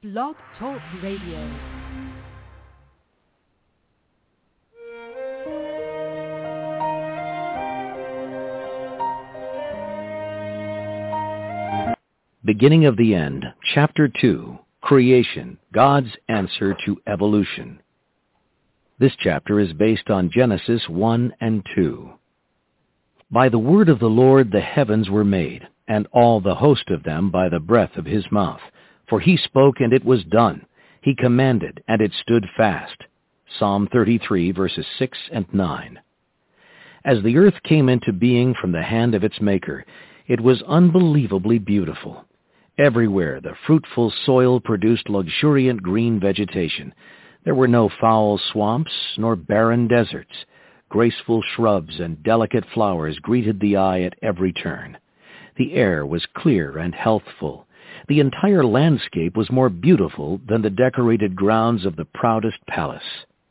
Blog Talk Radio. Beginning of the End, Chapter 2, Creation, God's Answer to Evolution. This chapter is based on Genesis 1 and 2. By the word of the Lord the heavens were made, and all the host of them by the breath of his mouth. For he spoke, and it was done. He commanded, and it stood fast. Psalm 33, verses 6 and 9. As the earth came into being from the hand of its Maker, it was unbelievably beautiful. Everywhere the fruitful soil produced luxuriant green vegetation. There were no foul swamps nor barren deserts. Graceful shrubs and delicate flowers greeted the eye at every turn. The air was clear and healthful. The entire landscape was more beautiful than the decorated grounds of the proudest palace.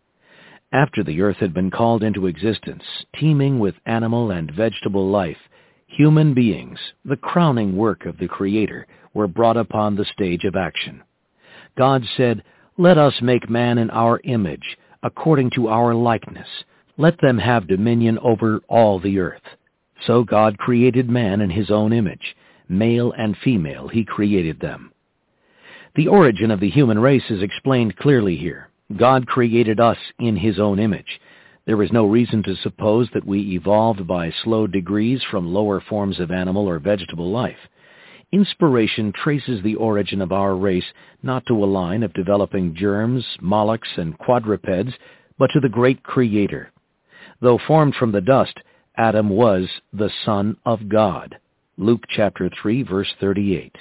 After the earth had been called into existence, teeming with animal and vegetable life, human beings, the crowning work of the Creator, were brought upon the stage of action. God said, "Let us make man in our image, according to our likeness. Let them have dominion over all the earth." So God created man in his own image. Male and female he created them. The origin of the human race is explained clearly here. God created us in his own image. There is no reason to suppose that we evolved by slow degrees from lower forms of animal or vegetable life. Inspiration traces the origin of our race not to a line of developing germs, mollusks, and quadrupeds, but to the great Creator. Though formed from the dust, Adam was the Son of God. Luke chapter 3, verse 38.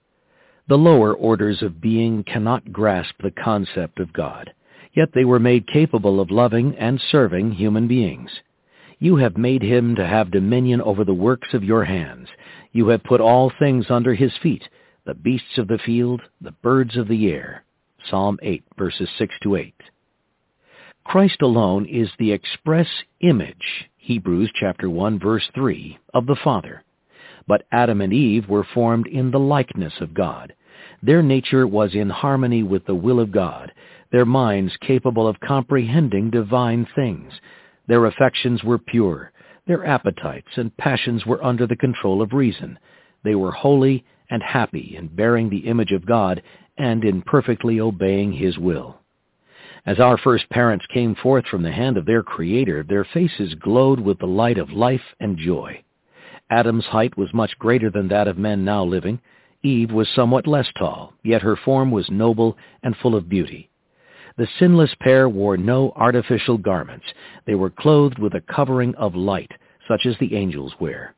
The lower orders of being cannot grasp the concept of God, yet they were made capable of loving and serving human beings. You have made him to have dominion over the works of your hands. You have put all things under his feet, the beasts of the field, the birds of the air. Psalm 8, verses 6 to 8. Christ alone is the express image, Hebrews chapter 1, verse 3, of the Father. But Adam and Eve were formed in the likeness of God. Their nature was in harmony with the will of God, their minds capable of comprehending divine things. Their affections were pure. Their appetites and passions were under the control of reason. They were holy and happy in bearing the image of God and in perfectly obeying his will. As our first parents came forth from the hand of their Creator, their faces glowed with the light of life and joy. Adam's height was much greater than that of men now living. Eve was somewhat less tall, yet her form was noble and full of beauty. The sinless pair wore no artificial garments. They were clothed with a covering of light, such as the angels wear.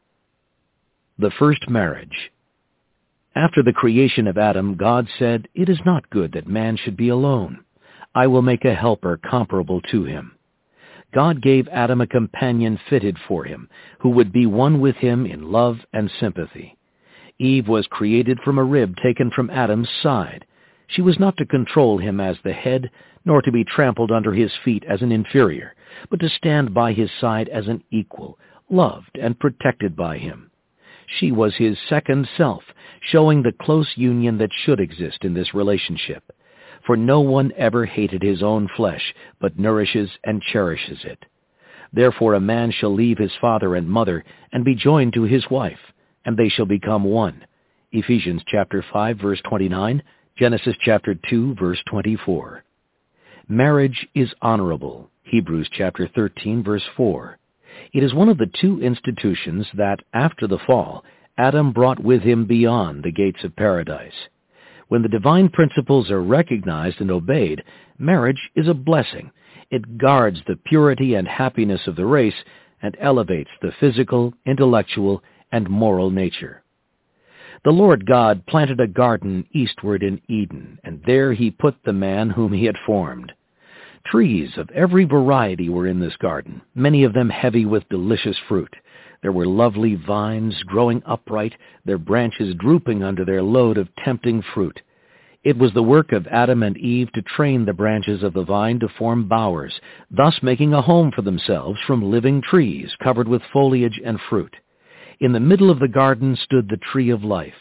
The first marriage. After the creation of Adam, God said, "It is not good that man should be alone. I will make a helper comparable to him." God gave Adam a companion fitted for him, who would be one with him in love and sympathy. Eve was created from a rib taken from Adam's side. She was not to control him as the head, nor to be trampled under his feet as an inferior, but to stand by his side as an equal, loved and protected by him. She was his second self, showing the close union that should exist in this relationship. For no one ever hated his own flesh, but nourishes and cherishes it. Therefore a man shall leave his father and mother, and be joined to his wife, and they shall become one. Ephesians chapter 5, verse 29, Genesis chapter 2, verse 24. Marriage is honorable. Hebrews chapter 13, verse 4. It is one of the two institutions that, after the fall, Adam brought with him beyond the gates of paradise. When the divine principles are recognized and obeyed, marriage is a blessing. It guards the purity and happiness of the race and elevates the physical, intellectual, and moral nature. The Lord God planted a garden eastward in Eden, and there he put the man whom he had formed. Trees of every variety were in this garden, many of them heavy with delicious fruit. There were lovely vines growing upright, their branches drooping under their load of tempting fruit. It was the work of Adam and Eve to train the branches of the vine to form bowers, thus making a home for themselves from living trees covered with foliage and fruit. In the middle of the garden stood the tree of life,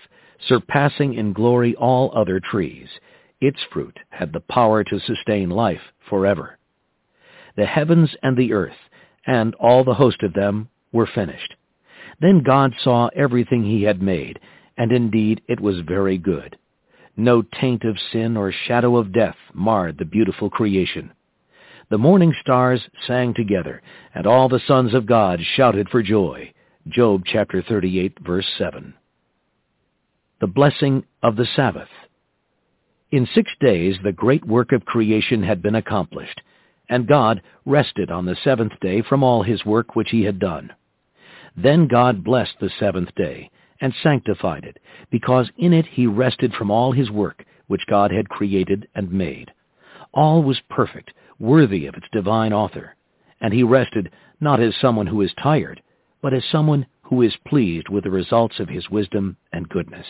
surpassing in glory all other trees. Its fruit had the power to sustain life forever. The heavens and the earth, and all the host of them, were finished. Then God saw everything he had made, and indeed it was very good. No taint of sin or shadow of death marred the beautiful creation. The morning stars sang together, and all the sons of God shouted for joy. Job chapter 38, verse 7. The blessing of the Sabbath. In 6 days the great work of creation had been accomplished, and God rested on the seventh day from all his work which he had done. Then God blessed the seventh day, and sanctified it, because in it he rested from all his work which God had created and made. All was perfect, worthy of its divine author, and he rested not as someone who is tired, but as someone who is pleased with the results of his wisdom and goodness.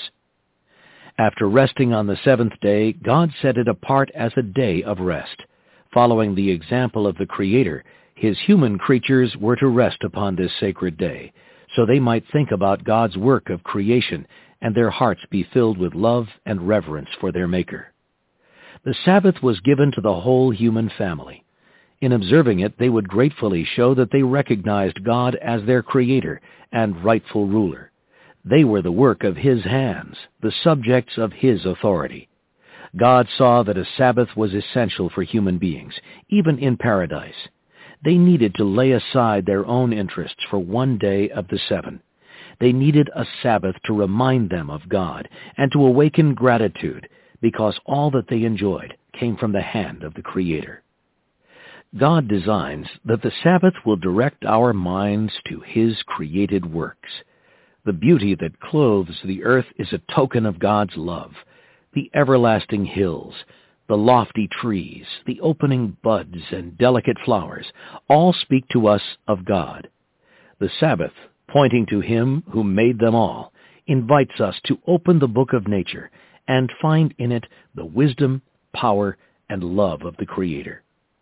After resting on the seventh day, God set it apart as a day of rest. Following the example of the Creator, his human creatures were to rest upon this sacred day, so they might think about God's work of creation and their hearts be filled with love and reverence for their Maker. The Sabbath was given to the whole human family. In observing it, they would gratefully show that they recognized God as their Creator and rightful ruler. They were the work of his hands, the subjects of his authority. God saw that a Sabbath was essential for human beings, even in paradise. They needed to lay aside their own interests for one day of the 7. They needed a Sabbath to remind them of God and to awaken gratitude, because all that they enjoyed came from the hand of the Creator. God designs that the Sabbath will direct our minds to his created works. The beauty that clothes the earth is a token of God's love. The everlasting hills, the lofty trees, the opening buds and delicate flowers, all speak to us of God. The Sabbath, pointing to him who made them all, invites us to open the book of nature and find in it the wisdom, power, and love of the Creator.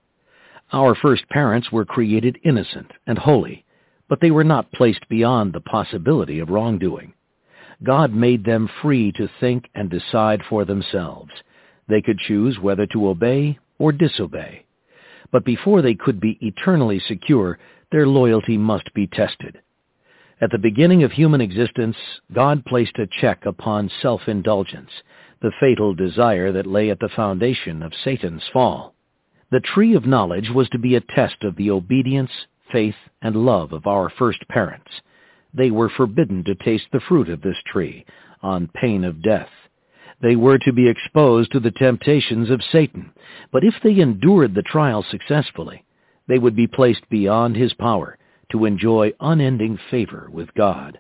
Our first parents were created innocent and holy, but they were not placed beyond the possibility of wrongdoing. God made them free to think and decide for themselves. They could choose whether to obey or disobey. But before they could be eternally secure, their loyalty must be tested. At the beginning of human existence, God placed a check upon self-indulgence, the fatal desire that lay at the foundation of Satan's fall. The tree of knowledge was to be a test of the obedience, faith, and love of our first parents. They were forbidden to taste the fruit of this tree, on pain of death. They were to be exposed to the temptations of Satan, but if they endured the trial successfully, they would be placed beyond his power to enjoy unending favor with God.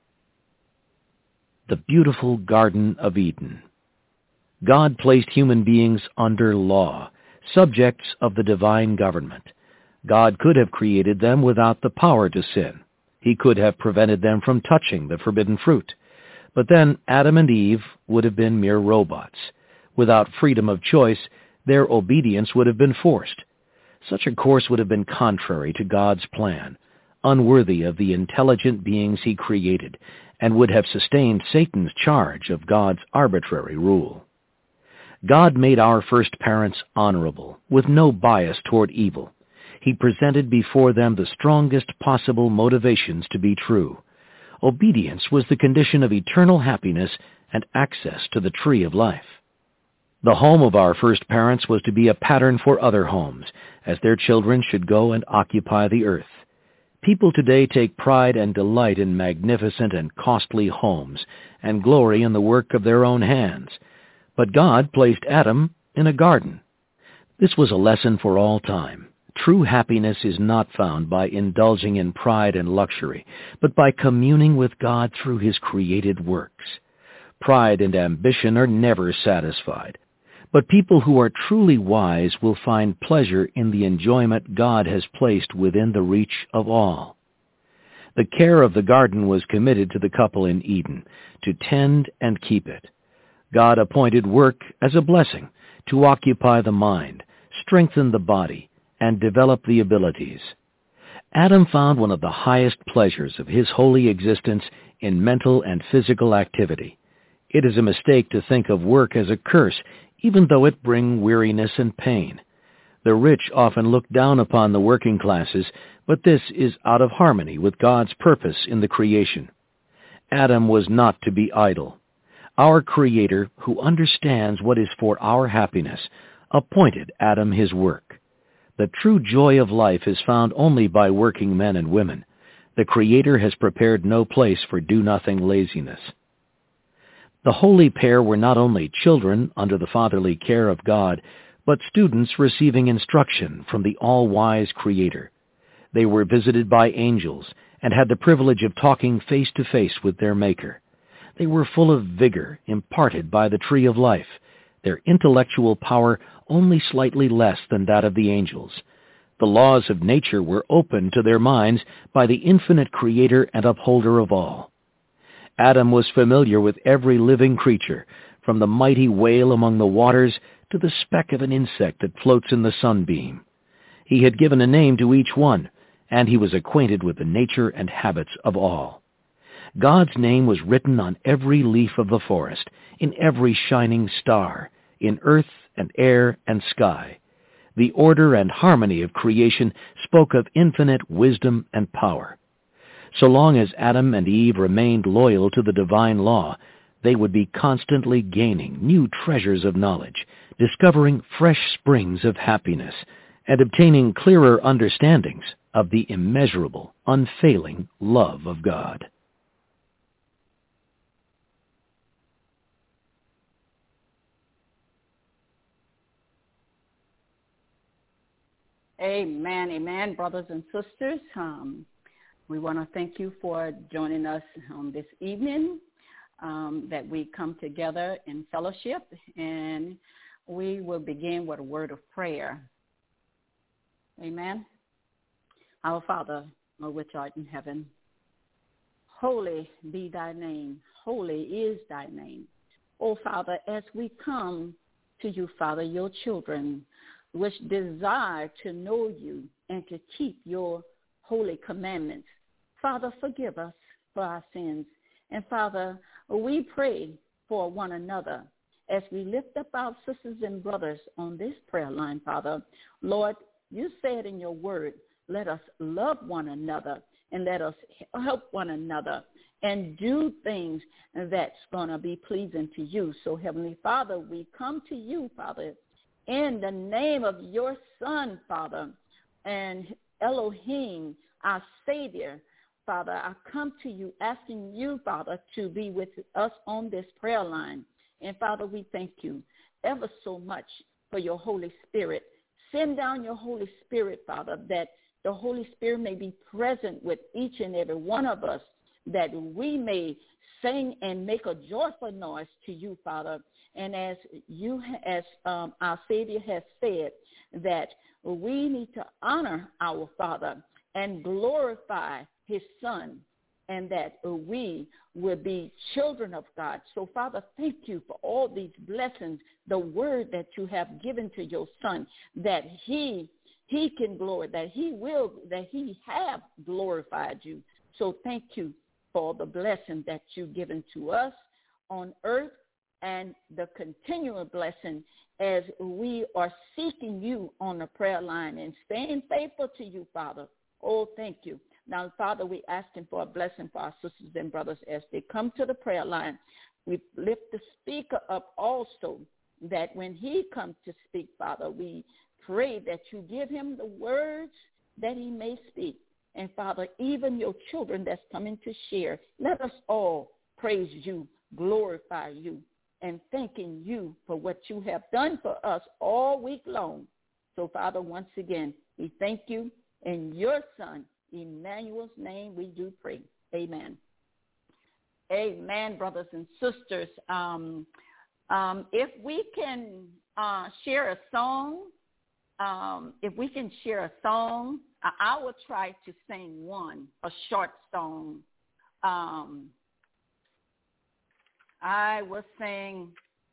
The beautiful Garden of Eden. God placed human beings under law, subjects of the divine government. God could have created them without the power to sin. He could have prevented them from touching the forbidden fruit. But then Adam and Eve would have been mere robots. Without freedom of choice, their obedience would have been forced. Such a course would have been contrary to God's plan, unworthy of the intelligent beings he created, and would have sustained Satan's charge of God's arbitrary rule. God made our first parents honorable, with no bias toward evil. He presented before them the strongest possible motivations to be true. Obedience was the condition of eternal happiness and access to the tree of life. The home of our first parents was to be a pattern for other homes, as their children should go and occupy the earth. People today take pride and delight in magnificent and costly homes, and glory in the work of their own hands. But God placed Adam in a garden. This was a lesson for all time. True happiness is not found by indulging in pride and luxury, but by communing with God through his created works. Pride and ambition are never satisfied, but people who are truly wise will find pleasure in the enjoyment God has placed within the reach of all. The care of the garden was committed to the couple in Eden, to tend and keep it. God appointed work as a blessing to occupy the mind, strengthen the body, and develop the abilities. Adam found one of the highest pleasures of his holy existence in mental and physical activity. It is a mistake to think of work as a curse, even though it brings weariness and pain. The rich often look down upon the working classes, but this is out of harmony with God's purpose in the creation. Adam was not to be idle. Our Creator, who understands what is for our happiness, appointed Adam his work. The true joy of life is found only by working men and women. The Creator has prepared no place for do-nothing laziness. The holy pair were not only children under the fatherly care of God, but students receiving instruction from the all-wise Creator. They were visited by angels and had the privilege of talking face-to-face with their Maker. They were full of vigor imparted by the tree of life, their intellectual power only slightly less than that of the angels. The laws of nature were opened to their minds by the infinite Creator and upholder of all. Adam was familiar with every living creature, from the mighty whale among the waters to the speck of an insect that floats in the sunbeam. He had given a name to each one, and he was acquainted with the nature and habits of all. God's name was written on every leaf of the forest, in every shining star, in earth and air and sky. The order and harmony of creation spoke of infinite wisdom and power. So long as Adam and Eve remained loyal to the divine law, they would be constantly gaining new treasures of knowledge, discovering fresh springs of happiness, and obtaining clearer understandings of the immeasurable, unfailing love of God. Amen, amen, brothers and sisters. We want to thank you for joining us this evening, that we come together in fellowship, and we will begin with a word of prayer. Amen. Our Father, which art in heaven, holy be thy name. Holy is thy name. O Father, as we come to you, Father, your children, which desire to know you and to keep your holy commandments. Father, forgive us for our sins. And Father, we pray for one another as we lift up our sisters and brothers on this prayer line, Father. Lord, you said in your word, let us love one another and let us help one another and do things that's going to be pleasing to you. So, Heavenly Father, we come to you, Father, in the name of your Son, Father, and Elohim, our Savior. Father, I come to you asking you, Father, to be with us on this prayer line. And, Father, we thank you ever so much for your Holy Spirit. Send down your Holy Spirit, Father, that the Holy Spirit may be present with each and every one of us, that we may sing and make a joyful noise to you, Father. And as our Savior has said, that we need to honor our Father and glorify his Son, and that we will be children of God. So, Father, thank you for all these blessings, the word that you have given to your Son, that he can glory, that he have glorified you. So thank you for the blessing that you've given to us on earth, and the continual blessing as we are seeking you on the prayer line and staying faithful to you, Father. Oh, thank you. Now, Father, we're asking for a blessing for our sisters and brothers as they come to the prayer line. We lift the speaker up also, that when he comes to speak, Father, we pray that you give him the words that he may speak. And, Father, even your children that's coming to share, let us all praise you, glorify you, and thanking you for what you have done for us all week long. So, Father, once again, we thank you. In your Son, Emmanuel's name, we do pray. Amen. Amen, brothers and sisters. If we can share a song, I will try to sing one, a short song. I will sing,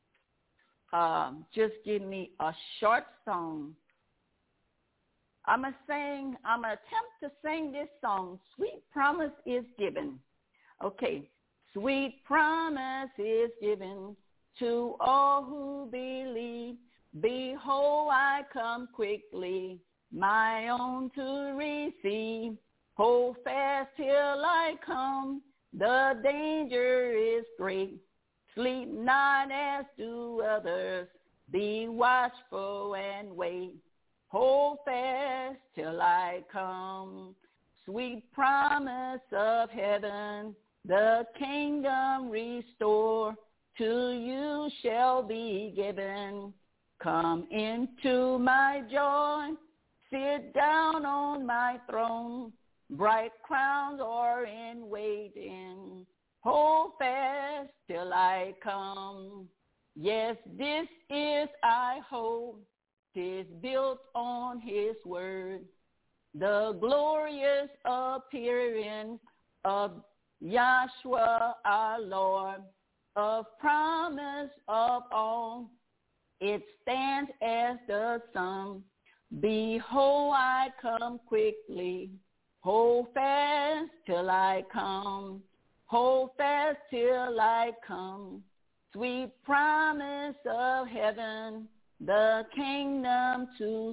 just give me a short song. I'm going to attempt to sing this song, Sweet Promise is Given. Okay, Sweet promise is given to all who believe. Behold, I come quickly, my own to receive. Hold fast till I come, the danger is great. Sleep not as do others, be watchful and wait. Hold fast till I come. Sweet promise of heaven, the kingdom restore, to you shall be given. Come into my joy, sit down on my throne. Bright crowns are in waiting. Hold fast till I come. Yes, this is I hope, 'tis built on his word. The glorious appearing of Yahshua our Lord, of promise of all, it stands as the sun. Behold, I come quickly. Hold fast till I come. Hold fast till I come. Sweet promise of heaven, the kingdom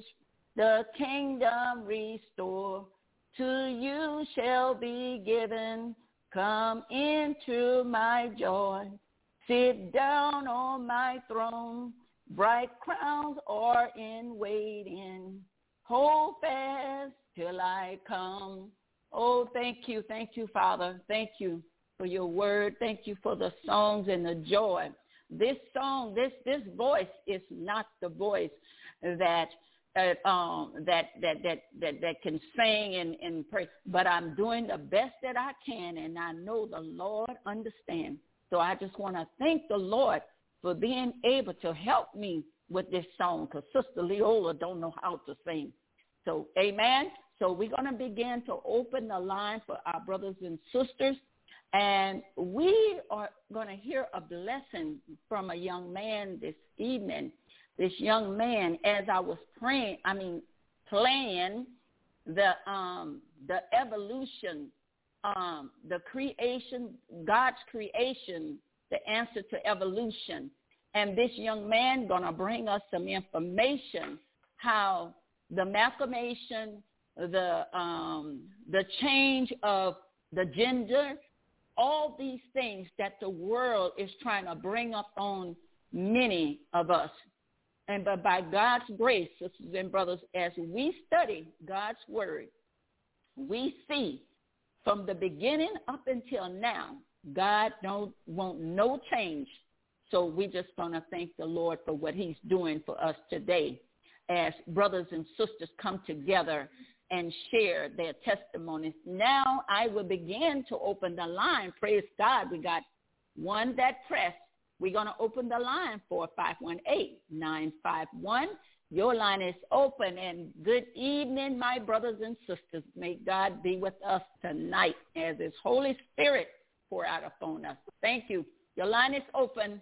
restore. To you shall be given. Come into my joy. Sit down on my throne. Bright crowns are in waiting. Hold fast till I come. Oh, thank you, Father. Thank you for your word. Thank you for the songs and the joy. This song, this voice is not the voice that can sing and pray, but I'm doing the best that I can, and I know the Lord understands. So I just want to thank the Lord for being able to help me with this song, because Sister Leola don't know how to sing. So, amen. So we're going to begin to open the line for our brothers and sisters, and we are going to hear a blessing from a young man this evening. This young man, as I was playing the evolution, the creation, God's creation, the answer to evolution. And this young man going to bring us some information how the malformation, the change of the gender, all these things that the world is trying to bring up on many of us. And but by God's grace, sisters and brothers, as we study God's word, we see from the beginning up until now, God don't want no change. So we're just going to thank the Lord for what he's doing for us today as brothers and sisters come together and share their testimonies. Now I will begin to open the line. Praise God. We got one that pressed. We're going to open the line for 518-951. Your line is open, and good evening, my brothers and sisters. May God be with us tonight as his Holy Spirit pour out upon us. Thank you. Your line is open.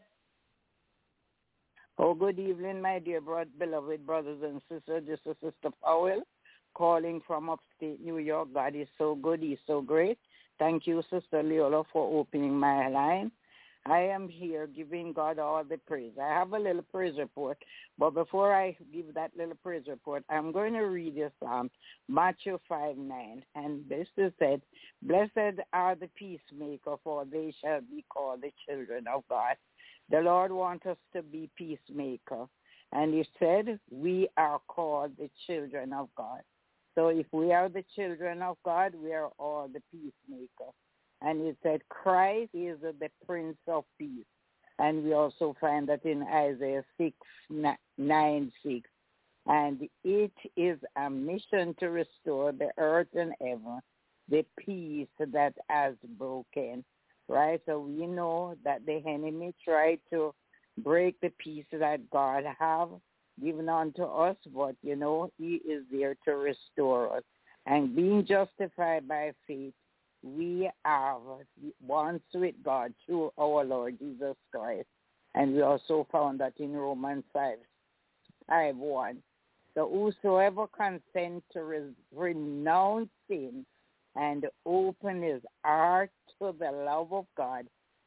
Oh, good evening, my dear beloved brothers and sisters. This is Sister Powell calling from upstate New York. God is so good. He's so great. Thank you, Sister Leola, for opening my line. I am here giving God all the praise. I have a little praise report, but before I give that little praise report, I'm going to read this Matthew 5:9, and this is said, "Blessed are the peacemaker, for they shall be called the children of God." The Lord wants us to be peacemaker, and he said we are called the children of God. So if we are the children of God, we are all the peacemakers. And he said, Christ is the Prince of Peace. And we also find that in Isaiah 6:9-6. And it is a mission to restore the earth and heaven, the peace that has broken. Right? So we know that the enemy tried to break the peace that God have given unto us, but, he is there to restore us. And being justified by faith, we are once with God through our Lord Jesus Christ. And we also found that in Romans 5:1. So whosoever consent to renounce sin and open his heart to the love of God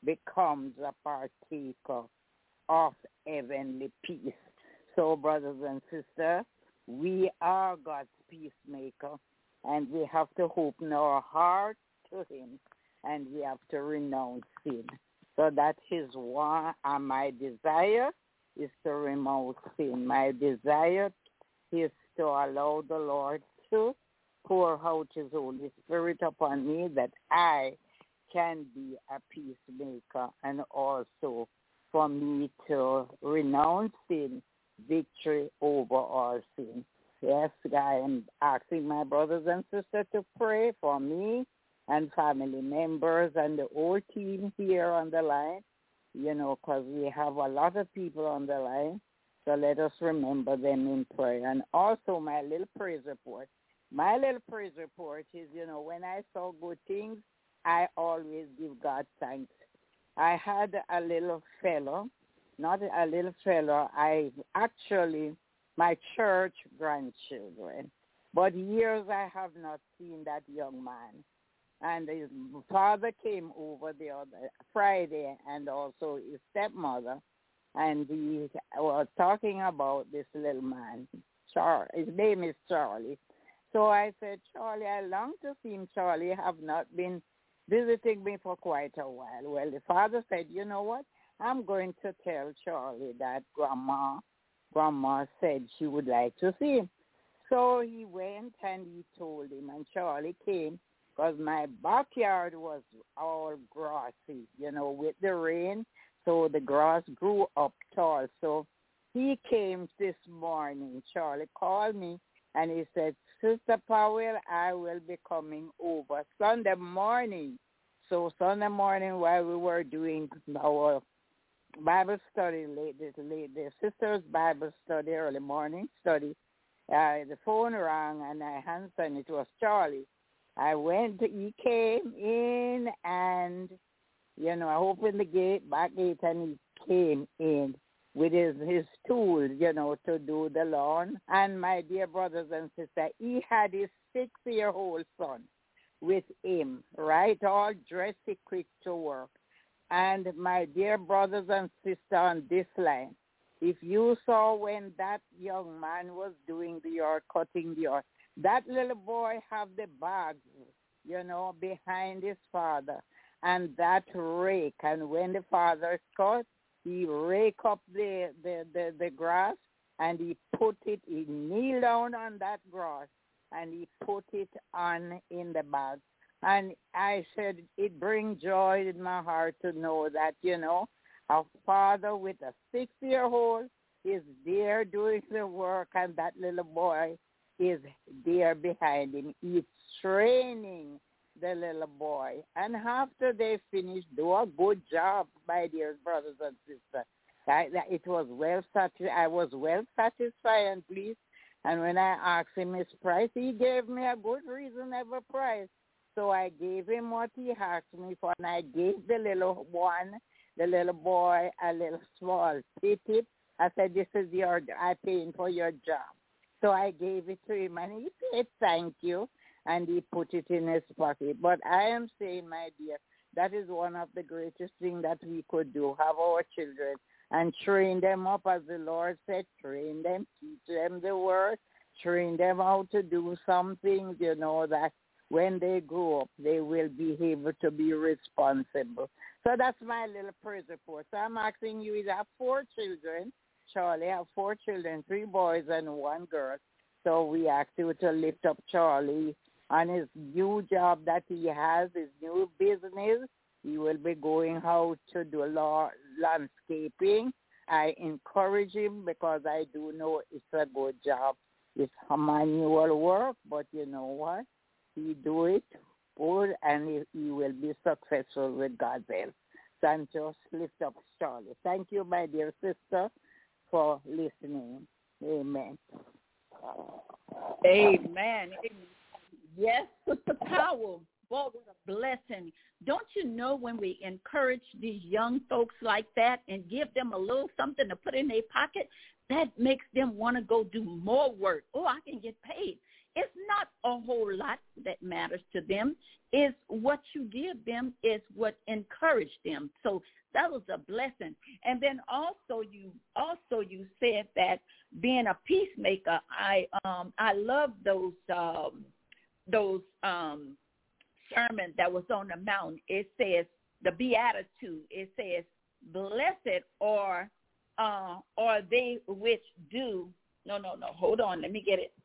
becomes a partaker of heavenly peace. So, brothers and sisters, we are God's peacemaker, and we have to open our heart to him, and we have to renounce sin. So that is why my desire is to renounce sin. My desire is to allow the Lord to pour out his Holy Spirit upon me, that I can be a peacemaker, and also for me to renounce sin, victory over all sin. Yes, I am asking my brothers and sisters to pray for me and family members and the whole team here on the line, because we have a lot of people on the line. So let us remember them in prayer. And also my little praise report. My little praise report is, when I saw good things, I always give God thanks. I had a little fellow, not a little fellow, my church grandchildren. But years I have not seen that young man. And his father came over the other Friday, and also his stepmother, and we were talking about this little man. His name is Charlie. So I said, Charlie, I long to see him. Charlie have not been visiting me for quite a while. Well, the father said, you know what? I'm going to tell Charlie that Grandma said she would like to see him. So he went and he told him, and Charlie came, because my backyard was all grassy, with the rain. So the grass grew up tall. So he came this morning. Charlie called me, and he said, Sister Powell, I will be coming over Sunday morning. So Sunday morning, while we were doing our Bible study, the sisters' Bible study, early morning study, the phone rang, and I answered, and it was Charlie. He came in, and, I opened the back gate, and he came in with his tools, to do the lawn. And my dear brothers and sisters, he had his 6-year-old son with him, right, all dressed, equipped to work. And my dear brothers and sisters on this line, if you saw when that young man was doing the yard, cutting the yard, that little boy have the bags, behind his father, and that rake. And when the father cut, he rake up the grass, and he kneel down on that grass, and he put it on in the bag. And I said, it brings joy in my heart to know that, a father with a 6-year-old is there doing the work, and that little boy is there behind him. He's training the little boy. And after they finish, do a good job, my dear brothers and sisters. I was well satisfied and pleased. And when I asked him his price, he gave me a good reasonable price. So I gave him what he asked me for, and I gave the little boy, a little small tip. I said, this is I paying for your job. So I gave it to him, and he said, thank you, and he put it in his pocket. But I am saying, my dear, that is one of the greatest things that we could do, have our children and train them up, as the Lord said, train them, teach them the word, train them how to do some things, that when they grow up, they will be able to be responsible. So that's my little praise report. So I'm asking you, I have 4 children. Charlie, I have 4 children, 3 boys and 1 girl. So we ask you to lift up Charlie on his new job that he has, his new business. He will be going out to do landscaping. I encourage him because I do know it's a good job. It's a manual work, but you know what? He do it good, and he will be successful with God's help. So I'm just lift up Charlie. Thank you, my dear sister, for listening. Amen. Amen. Yes, Sister Powell. Boy, what a blessing. Don't you know when we encourage these young folks like that and give them a little something to put in their pocket, that makes them want to go do more work. Oh, I can get paid. It's not a whole lot that matters to them. is what you give them is what encouraged them. So that was a blessing. And then also you said that being a peacemaker, I love those sermon that was on the mountain. It says the Beatitude. It says, "Blessed are they which do." No. Hold on. Let me get it.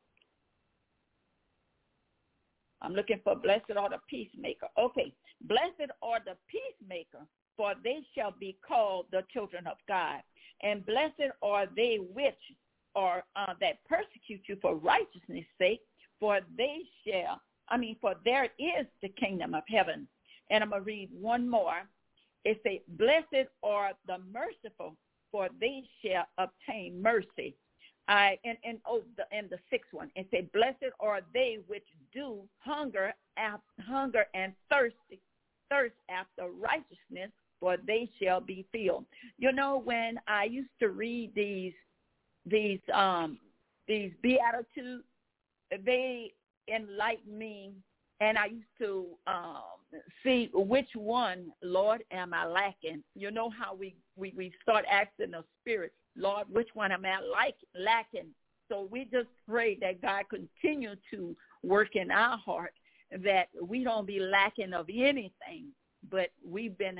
I'm looking for blessed are the peacemaker. Okay. Blessed are the peacemaker, for they shall be called the children of God. And blessed are they which are that persecute you for righteousness' sake, for there is the kingdom of heaven. And I'm going to read one more. It says, blessed are the merciful, for they shall obtain mercy. And the sixth one, it says, blessed are they which do hunger and thirst after righteousness, for they shall be filled. You know, when I used to read these Beatitudes, they enlightened me, and I used to see which one, Lord, am I lacking? You know how we start asking the Spirit, Lord, which one am I lacking? So we just pray that God continue to work in our heart, that we don't be lacking of anything, but we've been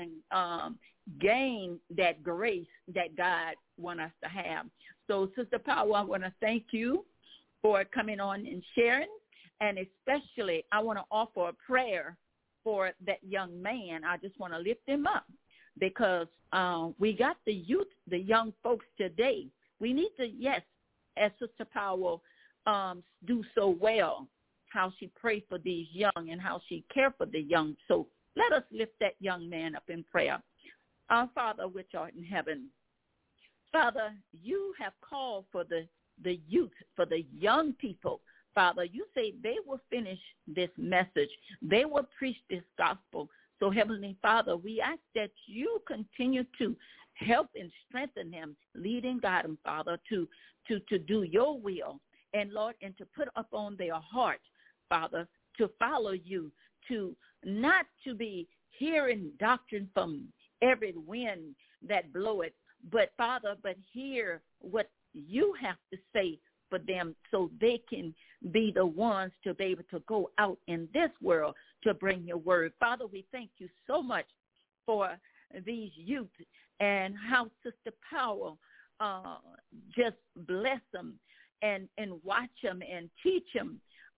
gained that grace that God wants us to have. So, Sister Powell, I want to thank you for coming on and sharing, and especially I want to offer a prayer for that young man. I just want to lift him up because we got the youth, the young folks today. We need to, yes, as Sister Powell do so well, how she prayed for these young and how she cared for the young. So let us lift that young man up in prayer. Our Father, which art in heaven, Father, you have called for the youth, for the young people. Father, you say they will finish this message. They will preach this gospel. So, Heavenly Father, we ask that you continue to help and strengthen them, lead and guide them, Father, to do your will. And, Lord, and to put upon their heart, Father, to follow you, to not to be hearing doctrine from every wind that bloweth, but, Father, but hear what you have to say for them so they can be the ones to be able to go out in this world to bring your word. Father, we thank you so much for these youth and how Sister Powell just bless them and watch them and teach them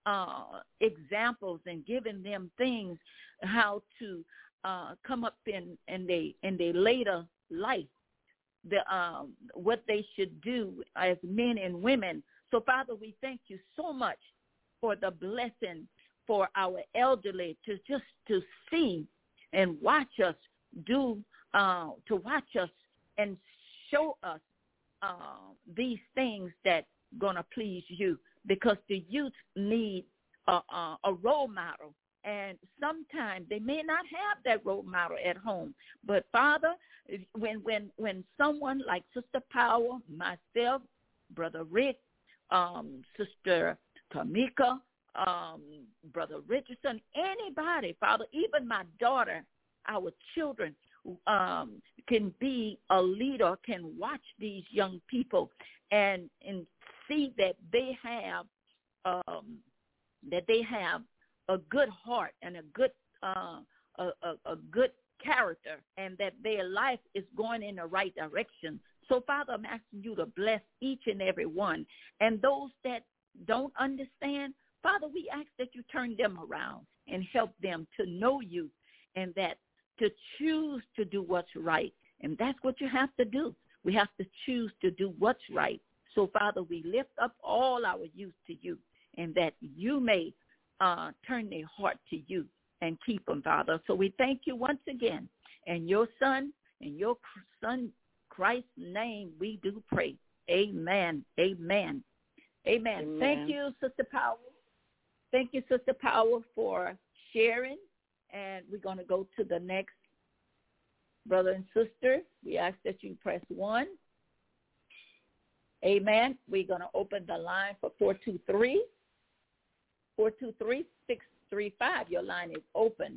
examples and giving them things how to come up in their later life, what they should do as men and women. So, Father, we thank you so much for the blessing for our elderly to see and watch us and show us these things that gonna please you, because the youth need a role model. And sometimes they may not have that role model at home. But, Father, when someone like Sister Powell, myself, Brother Rick, Sister Tamika, Brother Richardson, anybody, Father, even my daughter, our children, can be a leader, can watch these young people and see that they have a good heart and a good character, and that their life is going in the right direction. So, Father, I'm asking you to bless each and every one. And those that don't understand, Father, we ask that you turn them around and help them to know you, and that to choose to do what's right. And that's what you have to do. We have to choose to do what's right. So, Father, we lift up all our youth to you, and that you may turn their heart to you and keep them, Father. So we thank you once again. In your Son Christ's name we do pray. Amen. Amen. Amen. Amen. Thank you, Sister Powell. Thank you, Sister Powell, for sharing. And we're going to go to the next brother and sister. We ask that you press 1. Amen. We're going to open the line for 423. 423-630-1065. 635. Your line is open.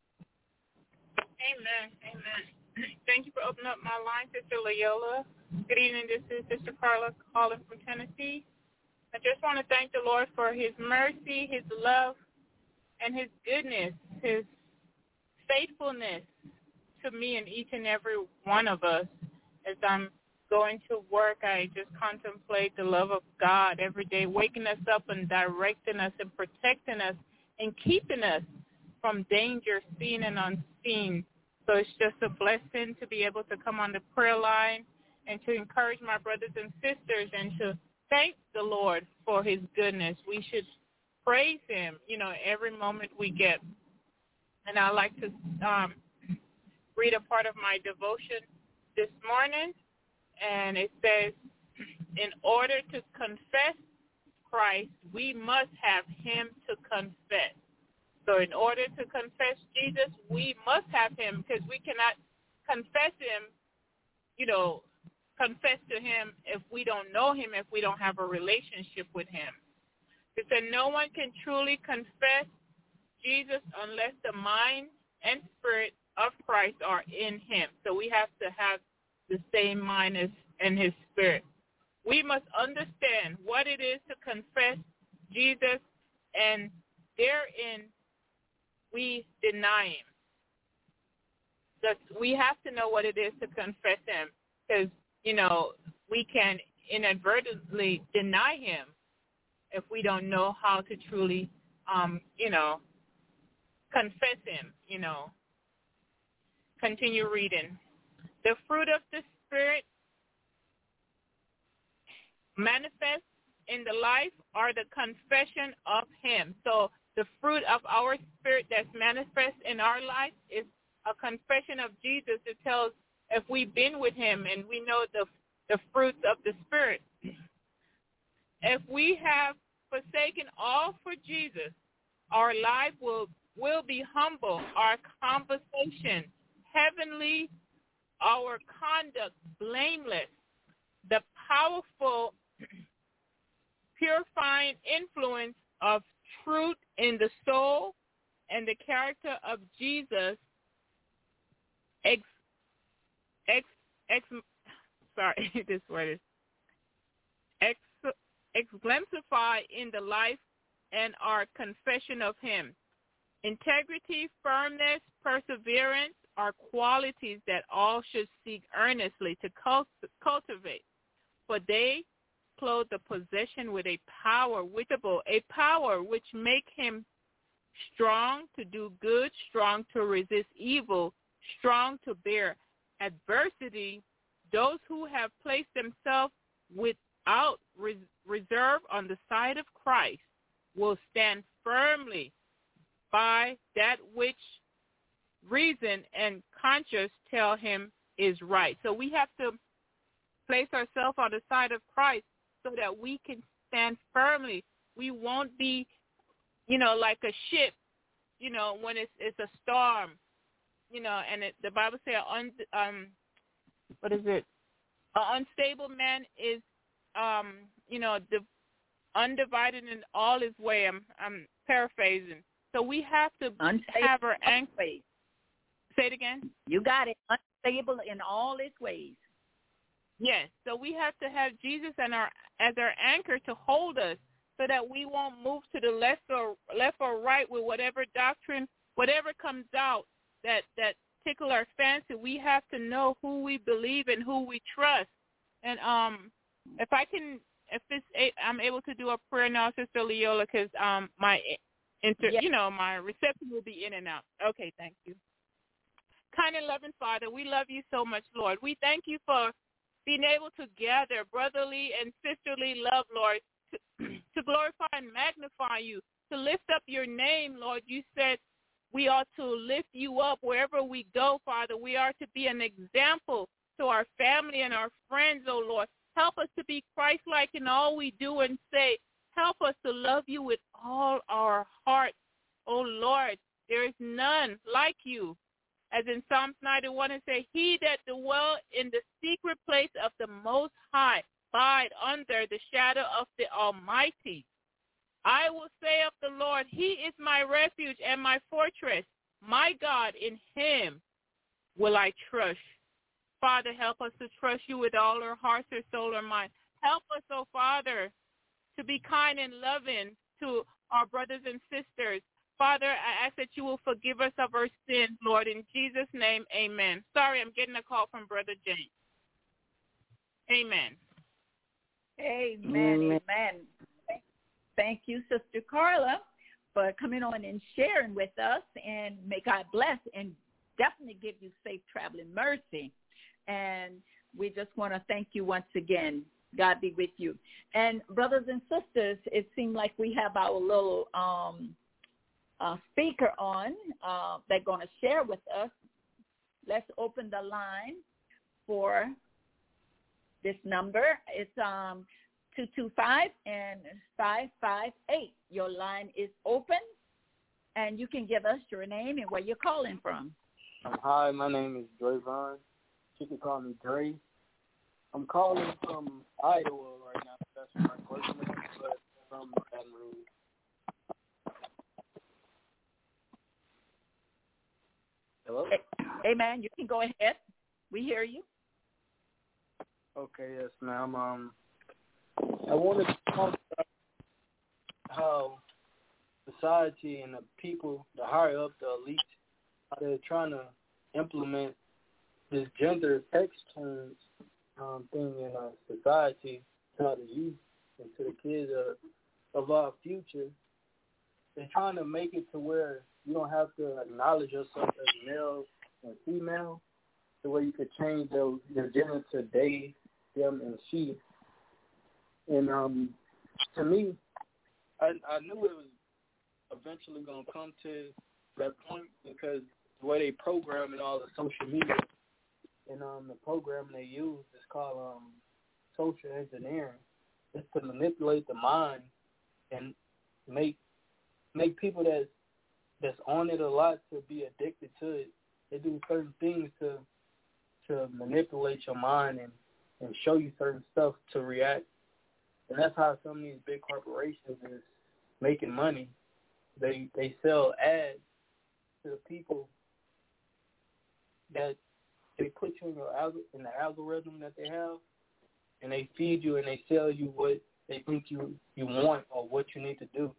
Amen. Thank you for opening up my line, Sister Leola. Good evening. This is Sister Carla calling from Tennessee. I just want to thank the Lord for his mercy, his love, and his goodness, his faithfulness to me and each and every one of us. As I'm going to work, I just contemplate the love of God every day, waking us up and directing us and protecting us and keeping us from danger, seen and unseen. So it's just a blessing to be able to come on the prayer line and to encourage my brothers and sisters and to thank the Lord for his goodness. We should praise him, every moment we get. And I'd like to read a part of my devotion this morning, and it says, in order to confess Christ, we must have him to confess. So in order to confess Jesus, we must have him, because we cannot confess him, confess to him if we don't know him, if we don't have a relationship with him. It said no one can truly confess Jesus unless the mind and spirit of Christ are in him. So we have to have the same mind and his spirit. We must understand what it is to confess Jesus, and therein we deny him. That we have to know what it is to confess him, because, we can inadvertently deny him if we don't know how to truly, confess him, Continue reading. The fruit of the Spirit manifest in the life are the confession of him. So the fruit of our spirit that's manifest in our life is a confession of Jesus. It tells if we've been with him and we know the fruits of the Spirit. If we have forsaken all for Jesus, our life will be humble, our conversation heavenly, our conduct blameless. The powerful, purifying influence of truth in the soul and the character of Jesus exemplify in the life and our confession of him. Integrity, firmness, perseverance are qualities that all should seek earnestly to cultivate, for they clothe the possession with a power which make him strong to do good, strong to resist evil, strong to bear adversity. Those who have placed themselves without reserve on the side of Christ will stand firmly by that which reason and conscience tell him is right. So we have to place ourselves on the side of Christ so that we can stand firmly. We won't be, like a ship, when it's a storm, and the Bible says, an unstable man is, undivided in all his way. I'm paraphrasing. So we have to have our anchor. Say it again. You got it. Unstable in all its ways. Yes. So we have to have Jesus as our anchor to hold us, so that we won't move to the left or right with whatever doctrine, whatever comes out that tickle our fancy. We have to know who we believe and who we trust. And I'm able to do a prayer now, Sister Leola, because my reception will be in and out. Okay, thank you. Kind and loving Father, we love you so much, Lord. We thank you for being able to gather brotherly and sisterly love, Lord, to glorify and magnify you, to lift up your name, Lord. You said we ought to lift you up wherever we go, Father. We are to be an example to our family and our friends, oh Lord. Help us to be Christ-like in all we do and say. Help us to love you with all our heart, oh Lord. There is none like you. As in Psalms 91, it says, he that dwell in the secret place of the Most High abide under the shadow of the Almighty. I will say of the Lord, he is my refuge and my fortress. My God, in him will I trust. Father, help us to trust you with all our hearts, our soul, our mind. Help us, oh Father, to be kind and loving to our brothers and sisters. Father, I ask that you will forgive us of our sins, Lord. In Jesus' name, amen. Sorry, I'm getting a call from Brother James. Amen. Amen. Amen. Thank you, Sister Carla, for coming on and sharing with us. And may God bless and definitely give you safe traveling mercy. And we just want to thank you once again. God be with you. And brothers and sisters, it seemed like we have our little speaker on. They're going to share with us. Let's open the line for this number. It's 225 and 558. Your line is open, and you can give us your name and where you're calling from. Hi, my name is Drayvon. You can call me Dre. I'm calling from Iowa right now. That's my first name, but from Baton Rouge. Hello? Amen. You can go ahead. We hear you. Okay, yes, ma'am. I wanted to talk about how society and the people, the higher up, the elite, how they're trying to implement this gender exchange thing in our society to the youth and to the kids of our future. They're trying to make it to where you don't have to acknowledge yourself as male and female, to where you could change your gender to they, them, and she. And to me, I knew it was eventually going to come to that point because the way they program and all the social media and the program they use is called social engineering. It's to manipulate the mind and make people that's on it a lot to be addicted to it. They do certain things to manipulate your mind and show you certain stuff to react. And that's how some of these big corporations is making money. They sell ads to the people that they put you in the algorithm that they have, and they feed you and they sell you what they think you want or what you need to do.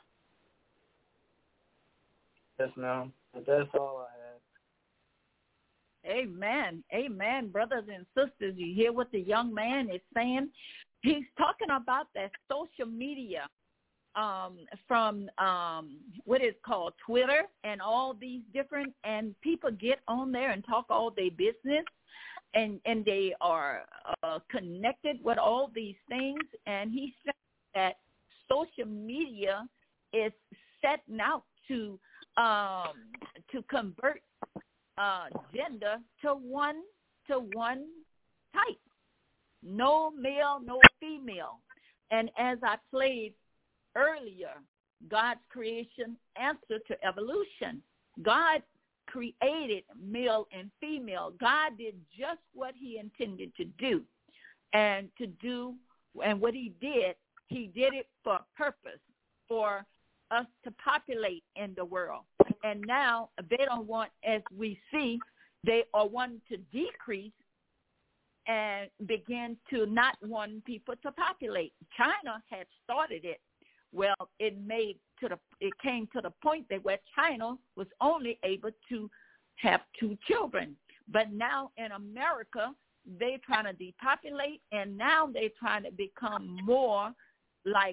Yes, ma'am. But that's all I have. Amen. Amen. Brothers and sisters, you hear what the young man is saying? He's talking about that social media from what is called Twitter and all these different, and people get on there and talk all their business, and they are connected with all these things. And he said that social media is setting out to convert gender to one type. No male, no female. And as I played earlier, God's creation answer to evolution. God created male and female. God did just what he intended to do. And what he did it for a purpose, for us to populate in the world. And now they don't want, as we see, they are wanting to decrease and begin to not want people to populate. China had started it. Well, it came to the point that where China was only able to have 2 children. But now in America, they're trying to depopulate, and now they're trying to become more like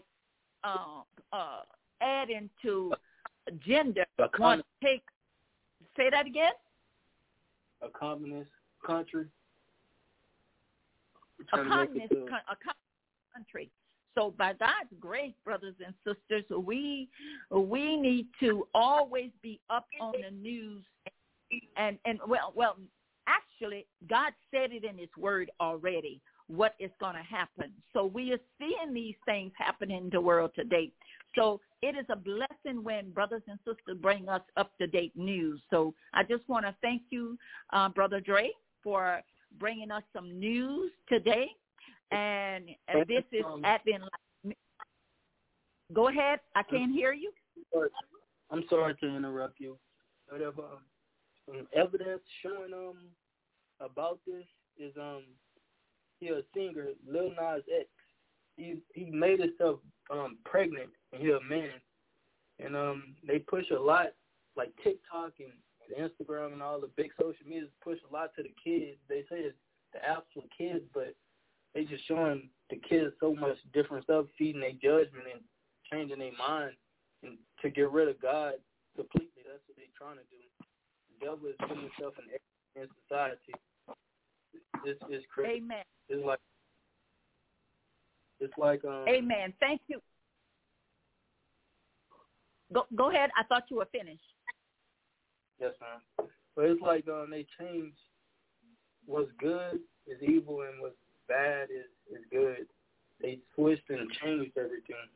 adding to gender. Say that again? A communist country. A communist country. So by God's grace, brothers and sisters, we need to always be up on the news. And well, actually, God said it in his word already, what is going to happen. So we are seeing these things happen in the world today. So it is a blessing when brothers and sisters bring us up-to-date news. So I just want to thank you, Brother Dre, for bringing us some news today. And this is Advent. Go ahead. I can't hear you. I'm sorry to interrupt you. But if some evidence showing about this is he a singer, Lil Nas X. He made himself pregnant and he a man. And they push a lot, like TikTok and Instagram and all the big social media push a lot to the kids. They say it's the apps for kids, but they just showing the kids so much different stuff, feeding their judgment and changing their mind and to get rid of God completely. That's what they're trying to do. The devil is putting himself in society. It's crazy. Amen. It's like Amen. Thank you. Go ahead. I thought you were finished. Yes, ma'am. But it's like they change what's good is evil and what's bad is good. They switched and changed everything.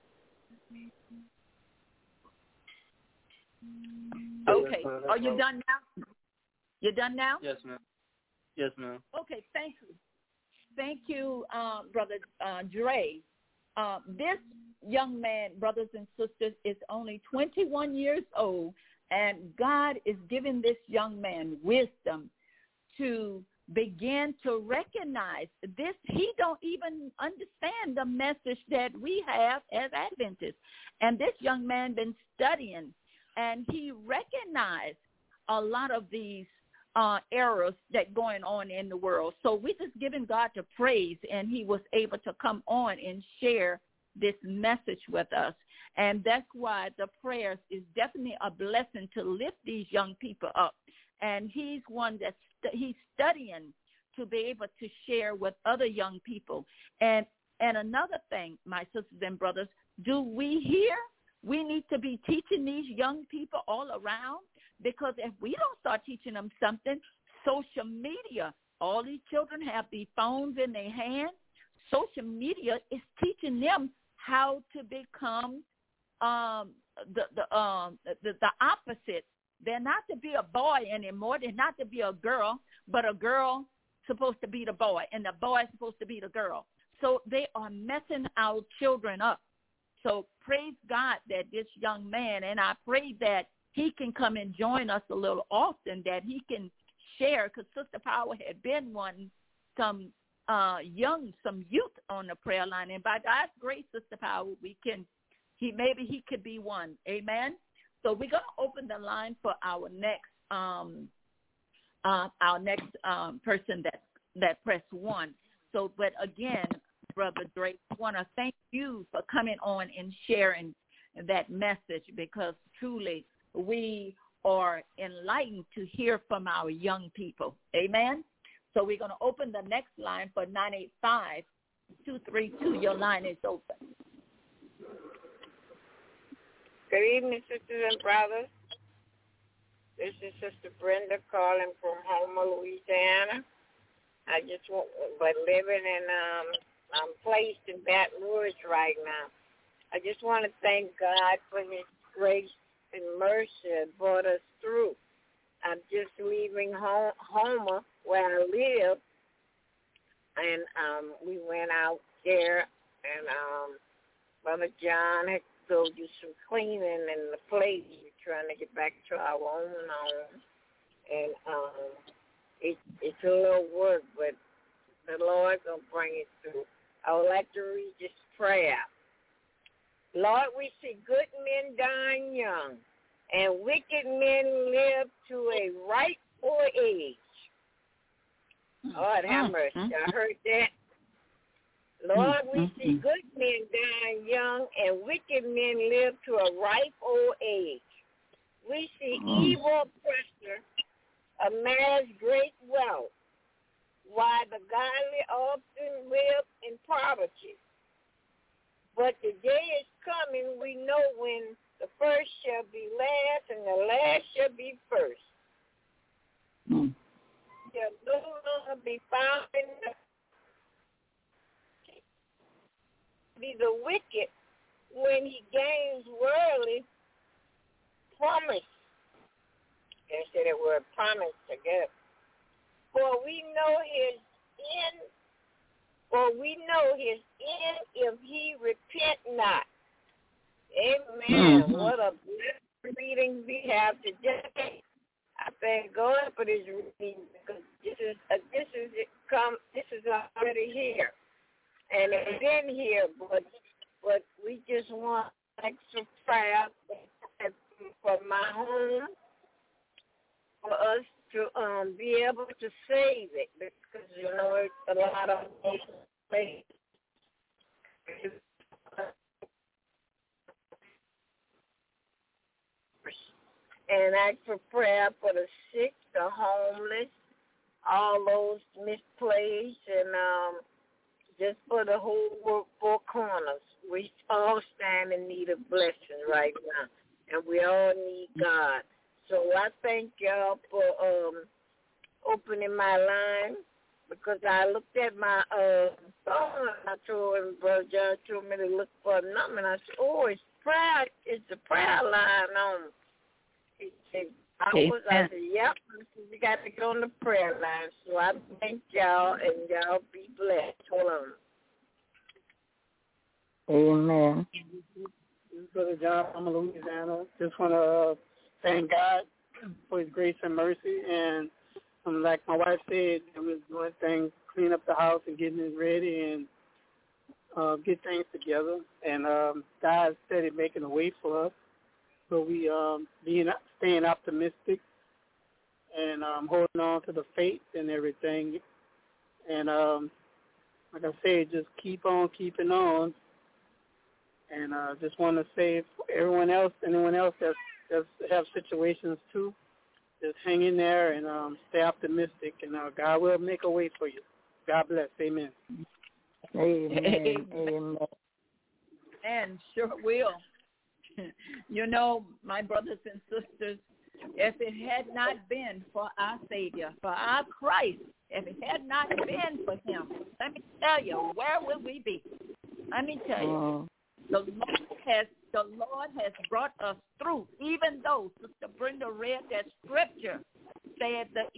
Okay. Yes, Are you done now? You done now? Yes, ma'am. Yes, ma'am. Okay. Thank you. Thank you, Brother Dre. This young man, brothers and sisters, is only 21 years old, and God is giving this young man wisdom to begin to recognize this. He don't even understand the message that we have as Adventists. And this young man been studying, and he recognized a lot of these errors that going on in the world. So we're just giving God the praise, and he was able to come on and share this message with us. And that's why the prayers is definitely a blessing to lift these young people up. And he's one that's he's studying to be able to share with other young people. And another thing, my sisters and brothers, do we hear? We need to be teaching these young people all around, because if we don't start teaching them something, social media, all these children have these phones in their hand. Social media is teaching them how to become the opposite. They're not to be a boy anymore. They're not to be a girl, but a girl supposed to be the boy, and the boy is supposed to be the girl. So they are messing our children up. So praise God that this young man, and I pray that he can come and join us a little often, that he can share, because Sister Power had been wanting some youth on the prayer line, and by God's grace, Sister Power, maybe he could be one. Amen. So we're gonna open the line for our next person that pressed 1. So, but again, Brother Drake, I want to thank you for coming on and sharing that message, because truly we are enlightened to hear from our young people. Amen. So we're going to open the next line for 985-232. Your line is open. Good evening, sisters and brothers. This is Sister Brenda calling from Houma, Louisiana. I just want, but living in, I'm placed in Baton Rouge right now. I just want to thank God for his grace and mercy that brought us through. I'm just leaving Houma, where I live, and we went out there, and Brother John had to go do some cleaning in the place. We're trying to get back to our own home, and it's a little work, but the Lord going to bring it through. I would like to read this prayer. Lord, we see good men dying young, and wicked men live to a ripe old age. Lord have mercy. I heard that. Lord, we see good men dying young, and wicked men live to a ripe old age. We see evil oppressor amass great wealth, while the godly often live in poverty. But the day is coming, we know, when the first shall be last and the last shall be first. Shall no longer be found in be the wicked when he gains worldly promise. They say the word promise together. For we know his end if he repent not. Amen. What a blessed reading we have today. I thank God for this reading because this is already here, and it's been here, but we just want extra prayer for my home, for us to be able to save it, because it's a lot of places. And ask for prayer for the sick, the homeless, all those misplaced, and just for the whole four corners. We all stand in need of blessing right now, and we all need God. So I thank y'all for opening my line, because I looked at my phone, and I told him, Brother John told me to look for a number, and I said, oh, it's prayer. It's the prayer line on. He said, I said, yep, you got to get on the prayer line. So I thank y'all, and y'all be blessed. Hold on. Amen. This is Brother John from Louisiana. Just want to thank God for his grace and mercy. And like my wife said, we was doing things, clean up the house and getting it ready and get things together. And God started making a way for us. So we staying optimistic and holding on to the faith and everything. And like I said, just keep on keeping on. And just want to say for anyone else that have situations too, just hang in there and stay optimistic, and God will make a way for you. God bless. Amen. Amen. Amen. And sure will. My brothers and sisters, if it had not been for our Savior, for our Christ, if it had not been for him, let me tell you, where would we be? Let me tell you, the Lord has brought us through, even though Sister Brenda read that scripture, said the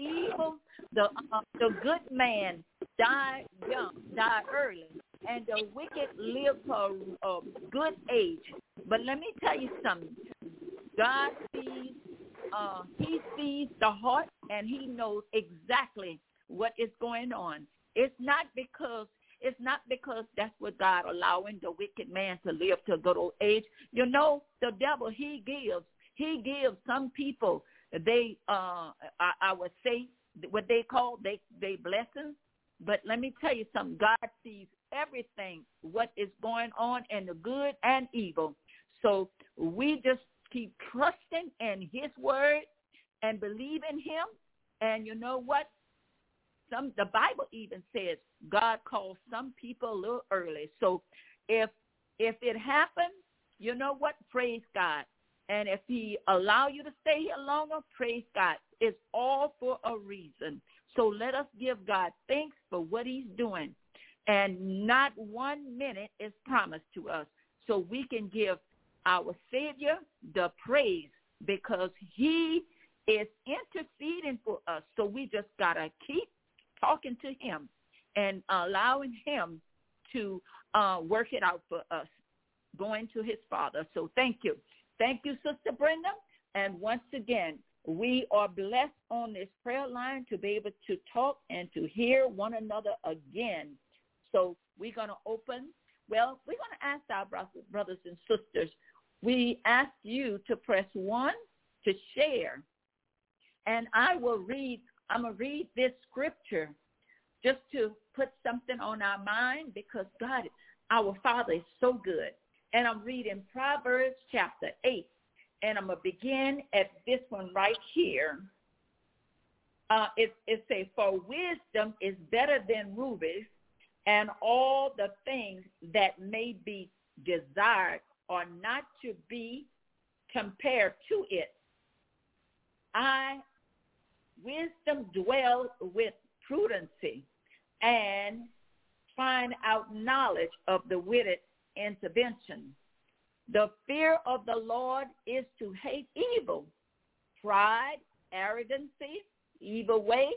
good man died young, died early, and the wicked live for a good age. But let me tell you something. God sees, he sees the heart, and he knows exactly what is going on. It's not because that's what God allowing the wicked man to live to a good old age. The devil, he gives some people, they, I would say, what they call, they blessings. But let me tell you something. God sees everything, what is going on in the good and evil. So we just keep trusting in his word and believe in him. And you know what? The Bible even says God calls some people a little early. So if it happens, you know what? Praise God. And if he allow you to stay here longer, praise God. It's all for a reason. So let us give God thanks for what he's doing. And not 1 minute is promised to us. So we can give our Savior the praise because he is interceding for us. So we just got to keep talking to him and allowing him to work it out for us, going to his Father. So thank you. Thank you, Sister Brenda. And once again, we are blessed on this prayer line to be able to talk and to hear one another again. So we're going to we're going to ask our brothers and sisters, we ask you to press 1 to share. And I'm going to read this scripture just to put something on our mind because God, our Father, is so good. And I'm reading Proverbs chapter 8. And I'm going to begin at this one right here. It says, for wisdom is better than rubies, and all the things that may be desired are not to be compared to it. Wisdom dwell with prudency and find out knowledge of the witted intervention. The fear of the Lord is to hate evil, pride, arrogancy, evil way,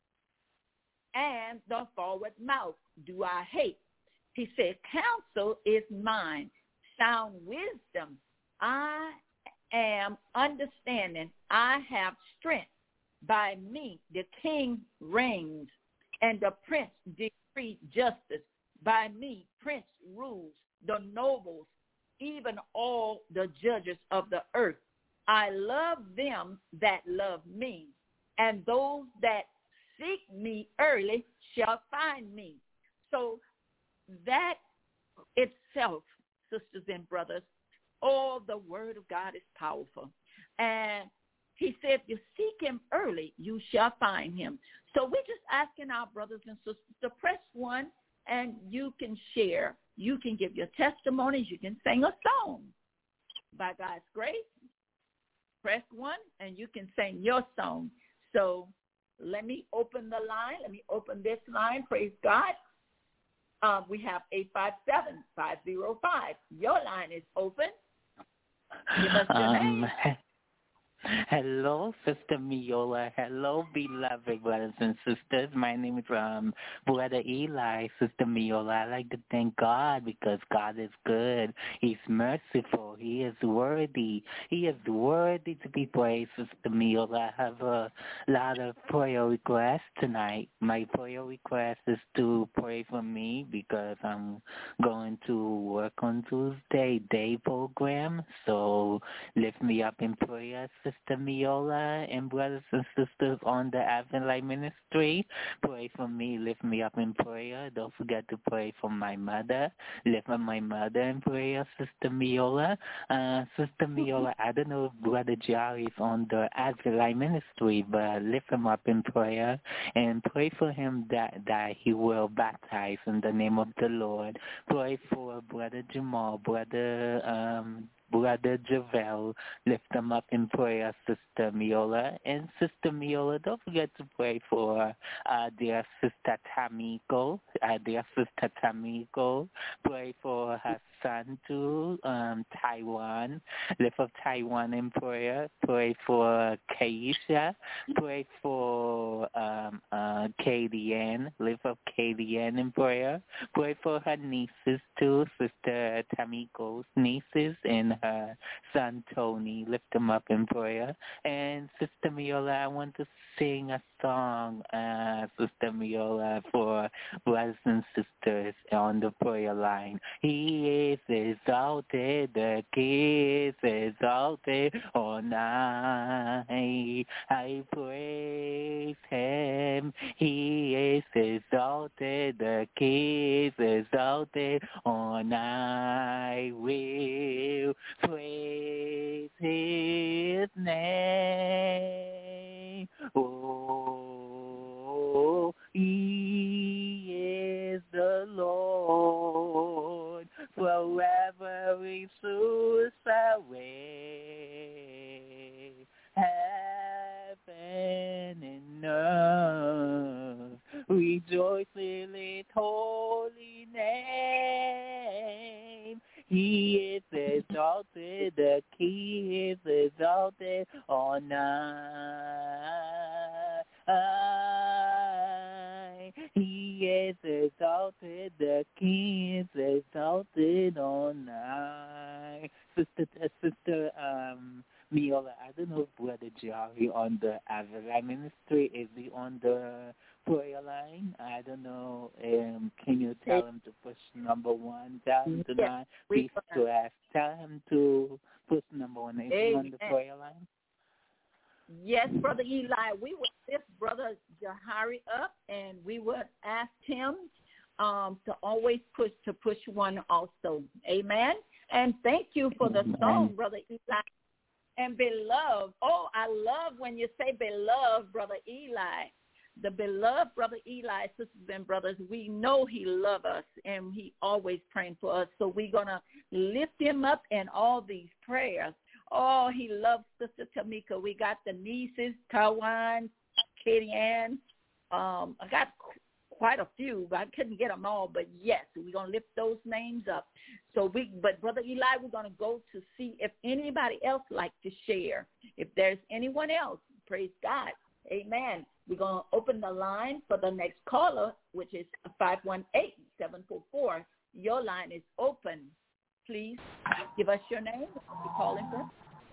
and the forward mouth do I hate. He said, counsel is mine, sound wisdom I am understanding. I have strength. By me, the king reigns, and the prince decrees justice. By me, prince rules, the nobles, even all the judges of the earth. I love them that love me, and those that seek me early shall find me. So that itself, sisters and brothers, all the word of God is powerful. And he said, if you seek him early, you shall find him. So we're just asking our brothers and sisters to press 1, and you can share. You can give your testimonies. You can sing a song. By God's grace, press 1, and you can sing your song. So let me open the line. Let me open this line. Praise God. We have 857-505. Your line is open. Give us your name. Hello, Sister Miola. Hello, beloved brothers and sisters. My name is Brother Eli. Sister Miola, I like to thank God because God is good. He's merciful. He is worthy. He is worthy to be praised, Sister Miola. I have a lot of prayer requests tonight. My prayer request is to pray for me because I'm going to work on Tuesday day program. So lift me up in prayer, Sister Miola, and brothers and sisters on the Advent Life Ministry. Pray for me. Lift me up in prayer. Don't forget to pray for my mother. Lift up my mother in prayer, Sister Miola. Sister Miola, I don't know if Brother Jerry is on the Advent Life Ministry, but lift him up in prayer and pray for him that he will baptize in the name of the Lord. Pray for Brother Jamal, Brother Javel, lift them up in prayer, Sister Miola. And Sister Miola, don't forget to pray for dear Sister Tamiko. Pray for her son too, Taiwan. Lift up Taiwan in prayer. Pray for Keisha. Pray for Katie Ann. Lift up Katie Ann in prayer. Pray for her nieces too, Sister Tamiko's nieces and her son Tony. Lift them up in prayer. And Sister Miola, I want to sing a song, Sister Miola, for brothers and sisters on the prayer line. He is exalted, the King is exalted on high. I praise him. He is exalted, the King is exalted on high. Will praise his name. Oh, he is the Lord, forever resource away. Heaven and earth rejoice in his holy name. He is exalted, the King is exalted on high. He is exalted, the King is exalted on high. Sister Miola, I don't know if Brother Jerry on the Advent Ministry, is he on the prayer line? I don't know. Can you tell him to push number 1 down tonight? Be stressed. Tell him to push number 1. Is he on the prayer line? Yes, Brother Eli. We would lift Brother Jahari up, and we would ask him to always push 1 also. Amen. And thank you for the song, Brother Eli. And beloved. Oh, I love when you say beloved, Brother Eli. The beloved Brother Eli, sisters and brothers, we know he loves us, and he always praying for us. So we're going to lift him up in all these prayers. Oh, he loves Sister Tamika. We got the nieces, Tawan, Katie Ann. I got quite a few, but I couldn't get them all. But yes, we're going to lift those names up. But Brother Eli, we're going to go to see if anybody else like to share. If there's anyone else, praise God. Amen. We're going to open the line for the next caller, which is 518-744. Your line is open. please give us your name. You're calling from.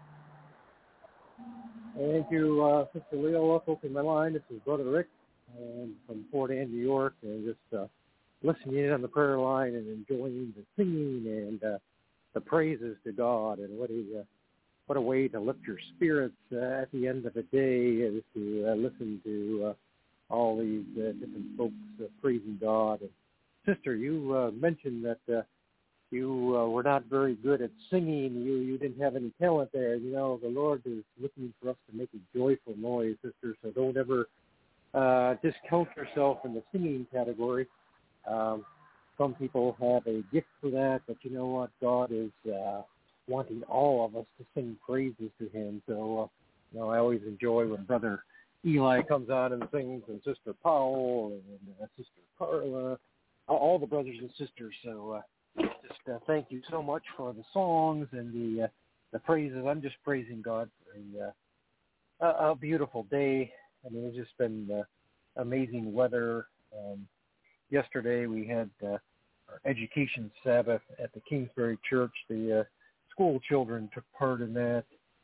Thank you, Sister Leola, opening my line. This is Brother Rick from Fort Anne, New York, and just listening in on the prayer line and enjoying the singing and the praises to God. And what a way to lift your spirits at the end of the day is to listen to all these different folks praising God. And Sister, you mentioned that you were not very good at singing. You didn't have any talent there. You know, the Lord is looking for us to make a joyful noise, Sister, so don't ever discount yourself in the singing category. Some people have a gift for that, but you know what? God is wanting all of us to sing praises to him. So, you know, I always enjoy when Brother Eli comes on and sings, and Sister Powell and Sister Carla, all the brothers and sisters. So just thank you so much for the songs and the praises. I'm just praising God for a beautiful day. I mean, it's just been amazing weather. Yesterday we had our Education Sabbath at the Kingsbury Church. The school children took part in that.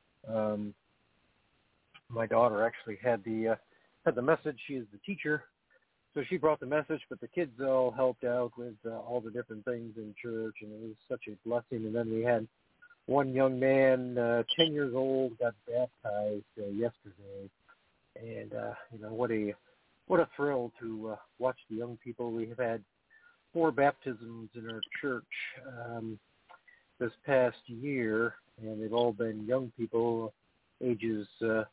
My daughter actually had the message. She is the teacher, so she brought the message, but the kids all helped out with all the different things in church, and it was such a blessing. And then we had one young man, 10 years old, got baptized yesterday, and you know, what a thrill to watch the young people. We have had 4 baptisms in our church this past year, and they've all been young people, ages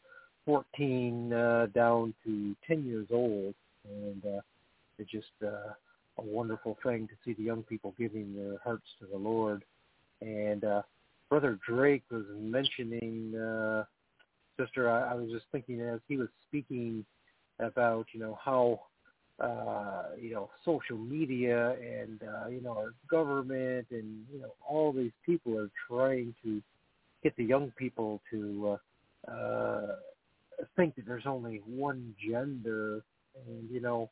14 down to 10 years old, and it's just a wonderful thing to see the young people giving their hearts to the Lord. And Brother Drake was mentioning, Sister, I was just thinking as he was speaking about, you know, how, you know, social media and, you know, our government and, you know, all these people are trying to get the young people to think that there's only one gender. And, you know,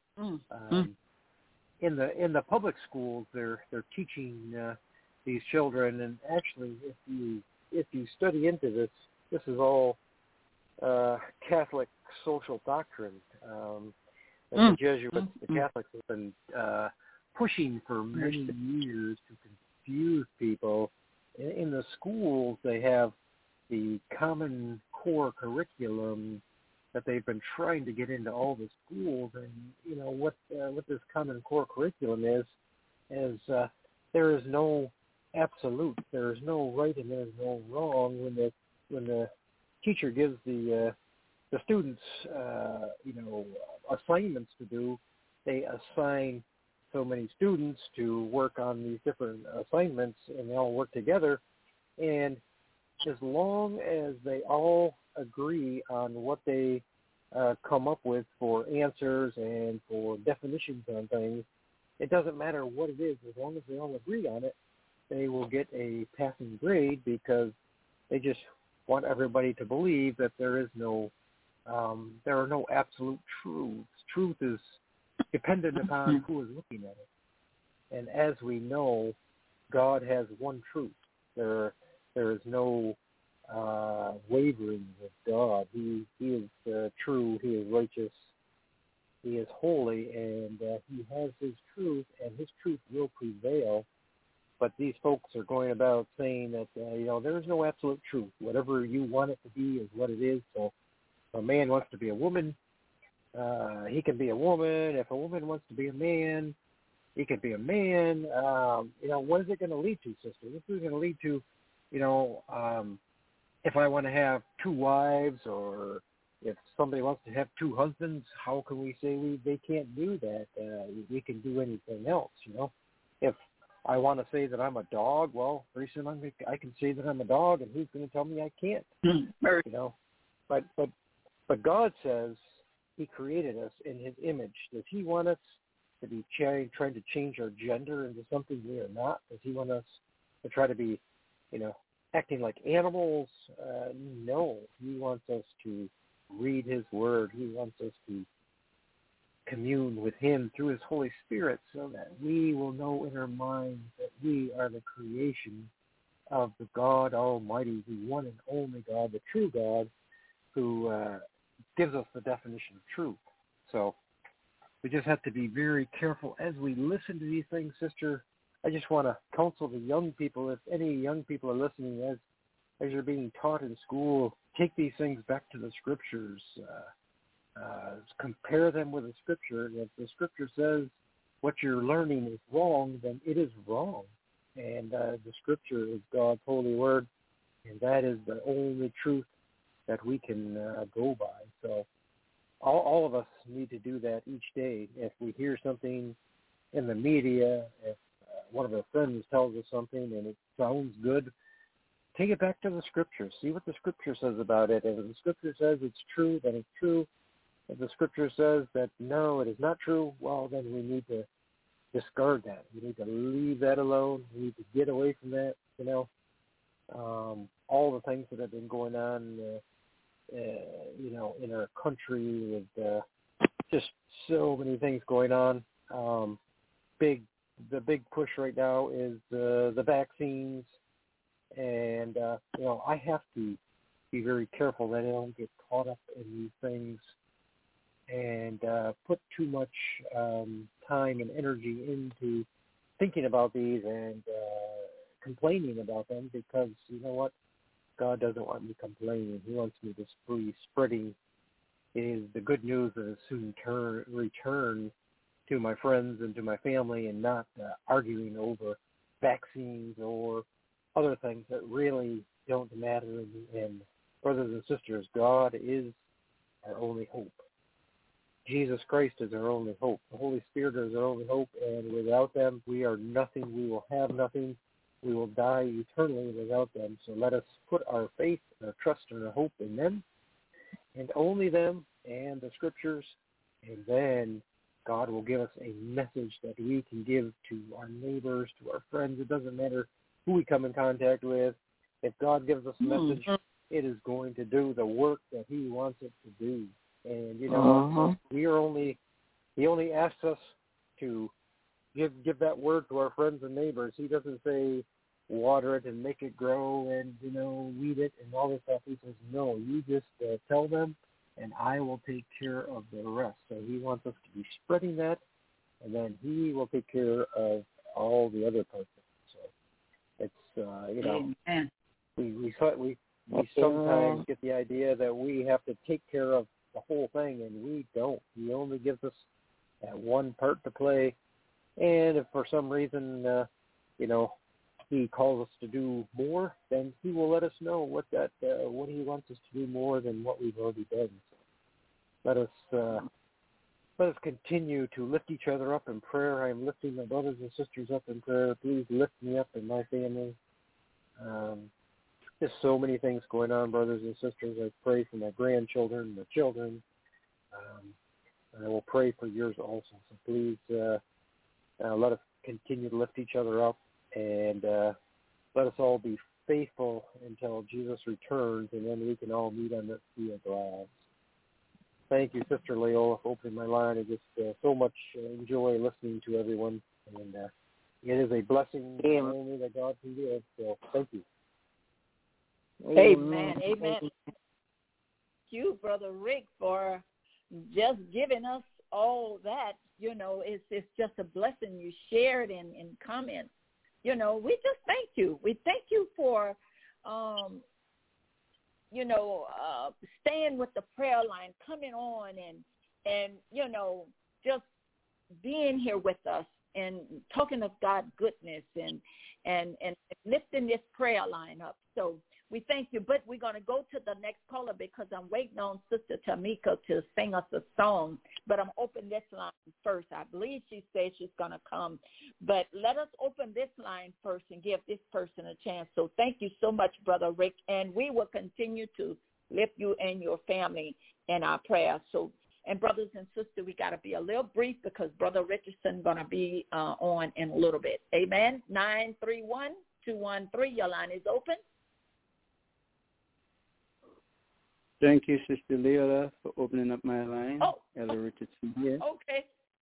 in the public schools, they're teaching these children, and actually, if you study into this, this is all Catholic social doctrine. The Jesuits, the Catholics have been pushing for many years to confuse people. In the schools, they have the Common Core curriculum that they've been trying to get into all the schools. And you know what this Common Core curriculum is there is no absolute. There is no right and there is no wrong. When the teacher gives the students you know, assignments to do, they assign so many students to work on these different assignments, and they all work together. And as long as they all agree on what they come up with for answers and for definitions on things, it doesn't matter what it is. As long as they all agree on it, they will get a passing grade, because they just want everybody to believe that there are no absolute truths. Truth is dependent upon who is looking at it. And as we know, God has one truth. There is no wavering with God. He is true. He is righteous. He is holy, and he has his truth, and his truth will prevail. But these folks are going about saying that you know, there is no absolute truth. Whatever you want it to be is what it is. So if a man wants to be a woman, he can be a woman. If a woman wants to be a man, he can be a man. You know, what is it going to lead to, sister? This is going to lead to, you know, if I want to have 2 wives, or if somebody wants to have 2 husbands, how can we say they can't do that? We can do anything else, you know. If I want to say that I'm a dog, well, pretty soon I can say that I'm a dog, and who's going to tell me I can't? You know, but God says he created us in his image. Does he want us to be trying to change our gender into something we are not? Does he want us to try to be, you know, acting like animals? No. He wants us to read his word. He wants us to commune with him through his Holy Spirit so that we will know in our minds that we are the creation of the God Almighty, the one and only God, the true God, who gives us the definition of truth. So we just have to be very careful as we listen to these things, sister. I just want to counsel the young people, if any young people are listening, as you're being taught in school, take these things back to the scriptures. Compare them with the scripture. If the scripture says what you're learning is wrong, then it is wrong. And the scripture is God's holy word, and that is the only truth that we can go by. So all of us need to do that each day. If we hear something in the media, if one of our friends tells us something and it sounds good, take it back to the scripture. See what the scripture says about it. If the scripture says it's true, then it's true. If the scripture says that no, it is not true, well, then we need to discard that. We need to leave that alone. We need to get away from that, all the things that have been going on, in our country with just so many things going on. The big push right now is the vaccines. And, I have to be very careful that I don't get caught up in these things and put too much time and energy into thinking about these and complaining about them, because you know what? God doesn't want me complaining. He wants me to be spreading the good news of a soon return to my friends and to my family, and not arguing over vaccines or other things that really don't matter in the end. Brothers and sisters, God is our only hope. Jesus Christ is our only hope. The Holy Spirit is our only hope, and without them, we are nothing. We will have nothing. We will die eternally without them. So let us put our faith, our trust, and our hope in them, and only them, and the Scriptures, and then God will give us a message that we can give to our neighbors, to our friends. It doesn't matter who we come in contact with. If God gives us a message, it is going to do the work that he wants it to do. And, he only asks us to give that word to our friends and neighbors. He doesn't say water it and make it grow and, weed it and all this stuff. He says, no, you just tell them, and I will take care of the rest. So he wants us to be spreading that, and then he will take care of all the other parts of it. So it's, we sometimes get the idea that we have to take care of the whole thing, and we don't. He only gives us that one part to play, and if for some reason, he calls us to do more, then he will let us know what he wants us to do more than what we've already done. So let us continue to lift each other up in prayer. I am lifting my brothers and sisters up in prayer. Please lift me up and my family. There's so many things going on, brothers and sisters. I pray for my grandchildren, my children. And I will pray for yours also. So please let us continue to lift each other up, and let us all be faithful until Jesus returns, and then we can all meet on the sea of glass. Thank you, Sister Leola, for opening my line. I just so much enjoy listening to everyone, and it is a blessing only that God can give. So thank you. Amen. Amen. Thank you, Brother Rick, for just giving us all that. It's just a blessing you shared in comments. We just thank you. We thank you for, staying with the prayer line, coming on and just being here with us and talking of God's goodness and lifting this prayer line up. So we thank you, but we're going to go to the next caller because I'm waiting on Sister Tamika to sing us a song, but I'm opening this line first. I believe she said she's going to come, but let us open this line first and give this person a chance. So thank you so much, Brother Rick, and we will continue to lift you and your family in our prayers. So, and brothers and sisters, we got to be a little brief because Brother Richardson going to be on in a little bit. Amen. 931-213, your line is open. Thank you, Sister Leola, for opening up my line. Oh. Ella Richardson here. Okay.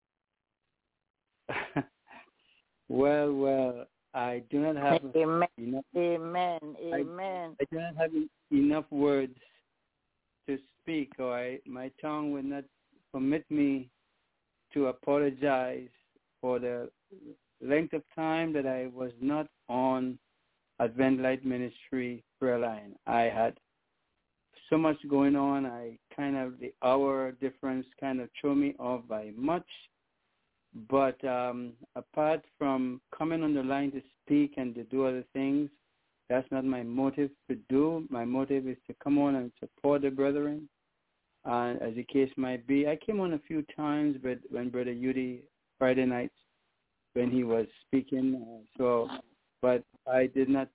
Well, I do not have Amen. enough. Amen. I do not have enough words to speak, or my tongue would not permit me to apologize for the length of time that I was not on Advent Light Ministry prayer line. I had so much going on. The hour difference kind of threw me off by much. But apart from coming on the line to speak and to do other things, that's not my motive to do. My motive is to come on and support the brethren. And as the case might be, I came on a few times, but when Brother Yudi, Friday nights, when he was speaking, but I did not,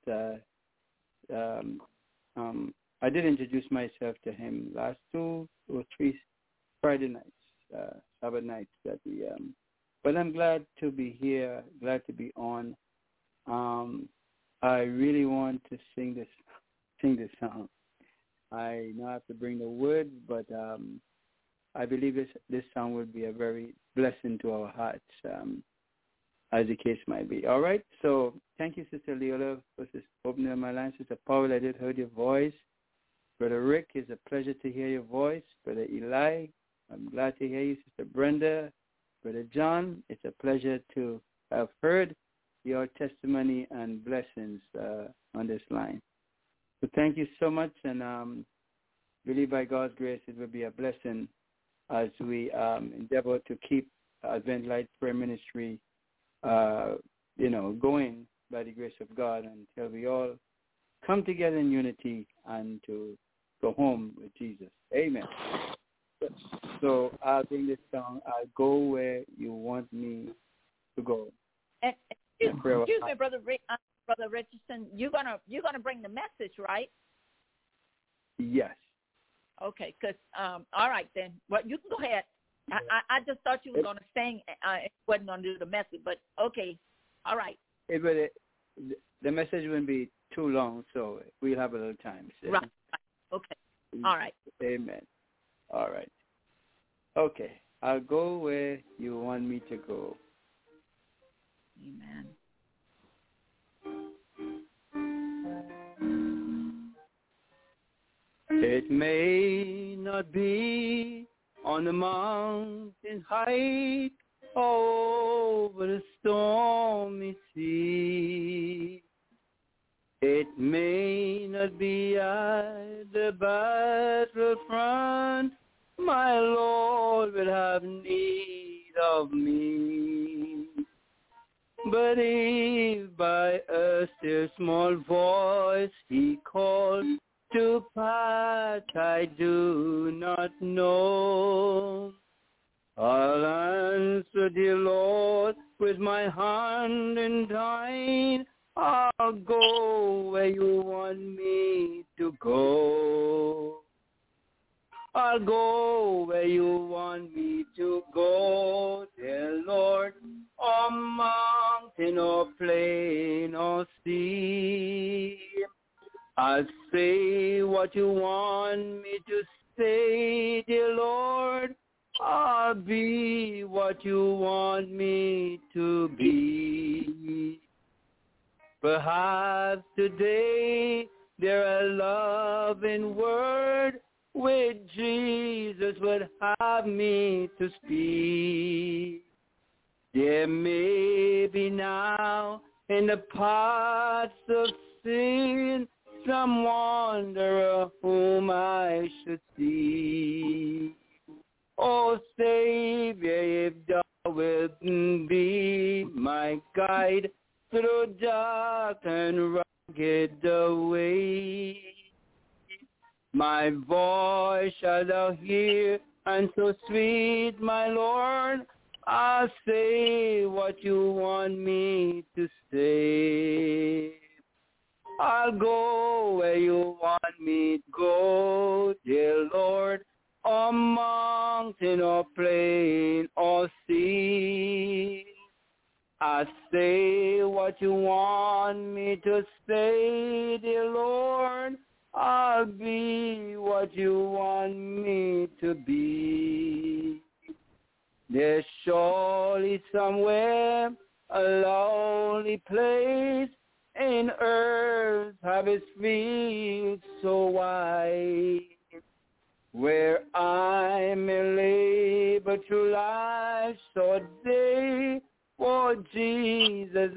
I did introduce myself to him last 2 or 3 Friday nights, Sabbath nights but I'm glad to be here, glad to be on. I really want to sing this song. I know I have to bring the words, but I believe this song will be a very blessing to our hearts, as the case might be. All right, so thank you, Sister Leola, for opening my line. Sister Paul, I did hear your voice. Brother Rick, it's a pleasure to hear your voice. Brother Eli, I'm glad to hear you. Sister Brenda, Brother John, it's a pleasure to have heard your testimony and blessings on this line. So thank you so much, and believe by God's grace it will be a blessing as we endeavor to keep Advent Light Prayer Ministry, going by the grace of God until we all come together in unity and to go home with Jesus. Amen. So I'll sing this song. I'll go where you want me to go. And excuse me, Brother Richardson. You're gonna bring the message, right? Yes. Okay. Cause all right then. Well, you can go ahead. I just thought you were gonna sing. Wasn't gonna do the message, but okay. All right. The message wouldn't be too long, so we'll have a little time. So. Right. Okay. All right. Amen. All right. Okay. I'll go where you want me to go. Amen. It may not be on the mountain height over the stormy sea. It may not be at the battlefront. My Lord will have need of me. But if by a still small voice he calls to path I do not know, I'll answer, dear Lord, with my hand in thine. I'll go where you want me to go. I'll go where you want me to go, dear Lord, on mountain or plain or sea. I'll say what you want me to say, dear Lord. I'll be what you want me to be. Perhaps today there are loving words which Jesus would have me to speak. There may be now in the paths of sin some wanderer whom I should see. Oh, Savior, if thou wilt be my guide through dark and rugged way, my voice shalt thou hear, and so sweet, my Lord, I'll say what you want me to say. I'll go where you want me to go, dear Lord, on mountain or plain or sea. I say what you want me to say, dear Lord. I'll be what you want me to be. There's surely somewhere a lonely place in earth have its fields so wide, where I may labor through life's short day for Jesus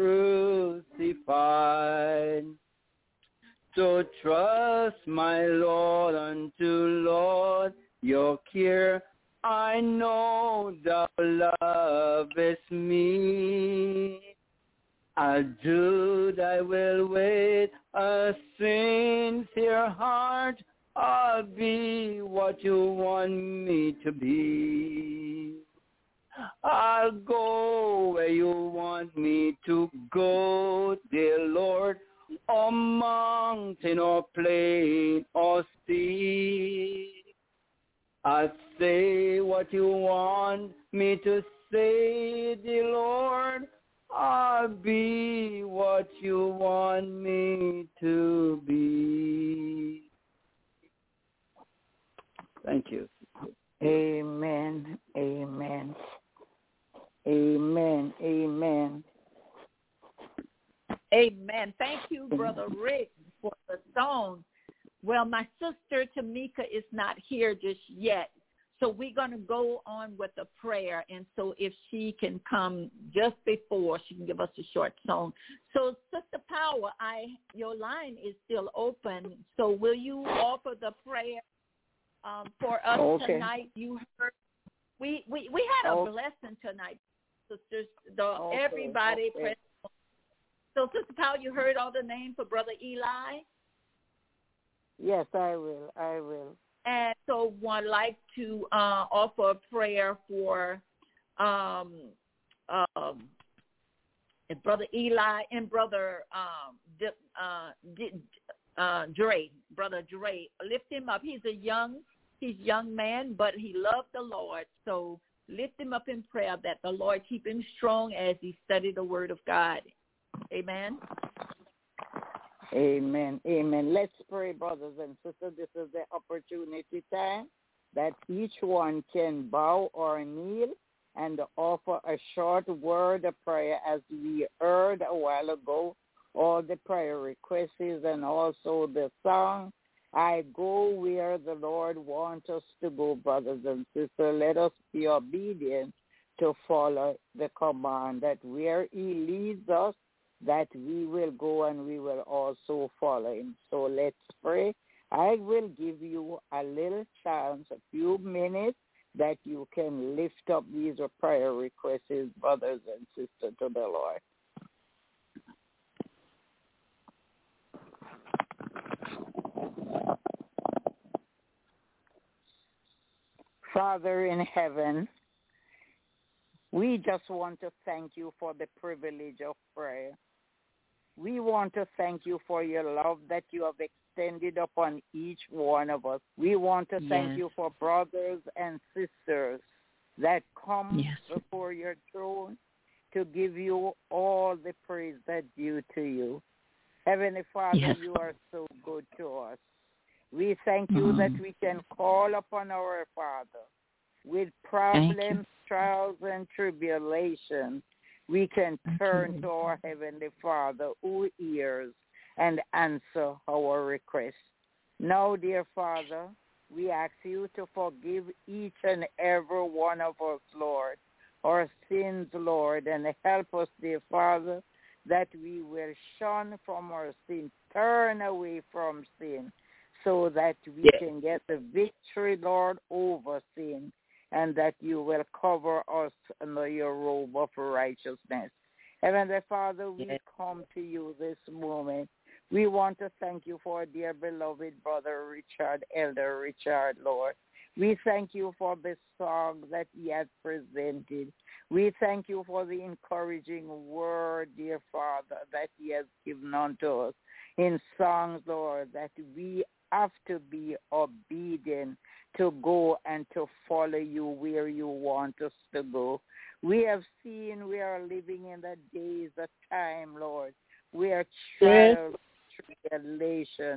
crucified. So trust my Lord unto Lord your care. I know thou lovest me. I'll do thy will with a sincere heart. I'll be what you want me to be. I'll go where you want me to go, dear Lord, or mountain or plain or sea. I'll say what you want me to say, dear Lord. I'll be what you want me to be. Thank you. Amen. Amen. Amen. Amen. Amen. Thank you, Brother Rick, for the song. Well, my sister Tamika is not here just yet, so we're going to go on with the prayer. And so if she can come just before, she can give us a short song. So, Sister Power, your line is still open. So will you offer the prayer for us tonight? You heard we had a blessing tonight, sisters. Everybody. So, Sister Power, you heard all the names for Brother Eli? Yes, I will. And so one like to offer a prayer for Brother Eli and Brother Dre. Brother Dre, lift him up. He's a young man, but he loved the Lord. So lift him up in prayer that the Lord keep him strong as he studied the Word of God. Amen. Amen. Amen. Let's pray, brothers and sisters. This is the opportunity time that each one can bow or kneel and offer a short word of prayer, as we heard a while ago, all the prayer requests and also the song, I Go Where the Lord Wants Us to Go, brothers and sisters. Let us be obedient to follow the command that where he leads us, that we will go and we will also follow him. So let's pray. I will give you a little chance, a few minutes, that you can lift up these prayer requests, brothers and sisters, to the Lord. Father in heaven, we just want to thank you for the privilege of prayer. We want to thank you for your love that you have extended upon each one of us. We want to thank you for brothers and sisters that come before your throne to give you all the praise that's due to you. Heavenly Father, you are so good to us. We thank you that we can call upon our Father with problems, trials, and tribulations. We can turn to our Heavenly Father who hears and answer our requests. Now, dear Father, we ask you to forgive each and every one of us, Lord, our sins, Lord, and help us, dear Father, that we will shun from our sin, turn away from sin, so that we can get the victory, Lord, over sin, and that you will cover us under your robe of righteousness. Heavenly Father, we come to you this moment. We want to thank you for dear beloved brother Richard, Elder Richard, Lord. We thank you for the song that he has presented. We thank you for the encouraging word, dear Father, that he has given unto us in songs, Lord, that we have to be obedient to go and to follow you where you want us to go. We have seen we are living in the days of time, Lord, where trials, tribulation,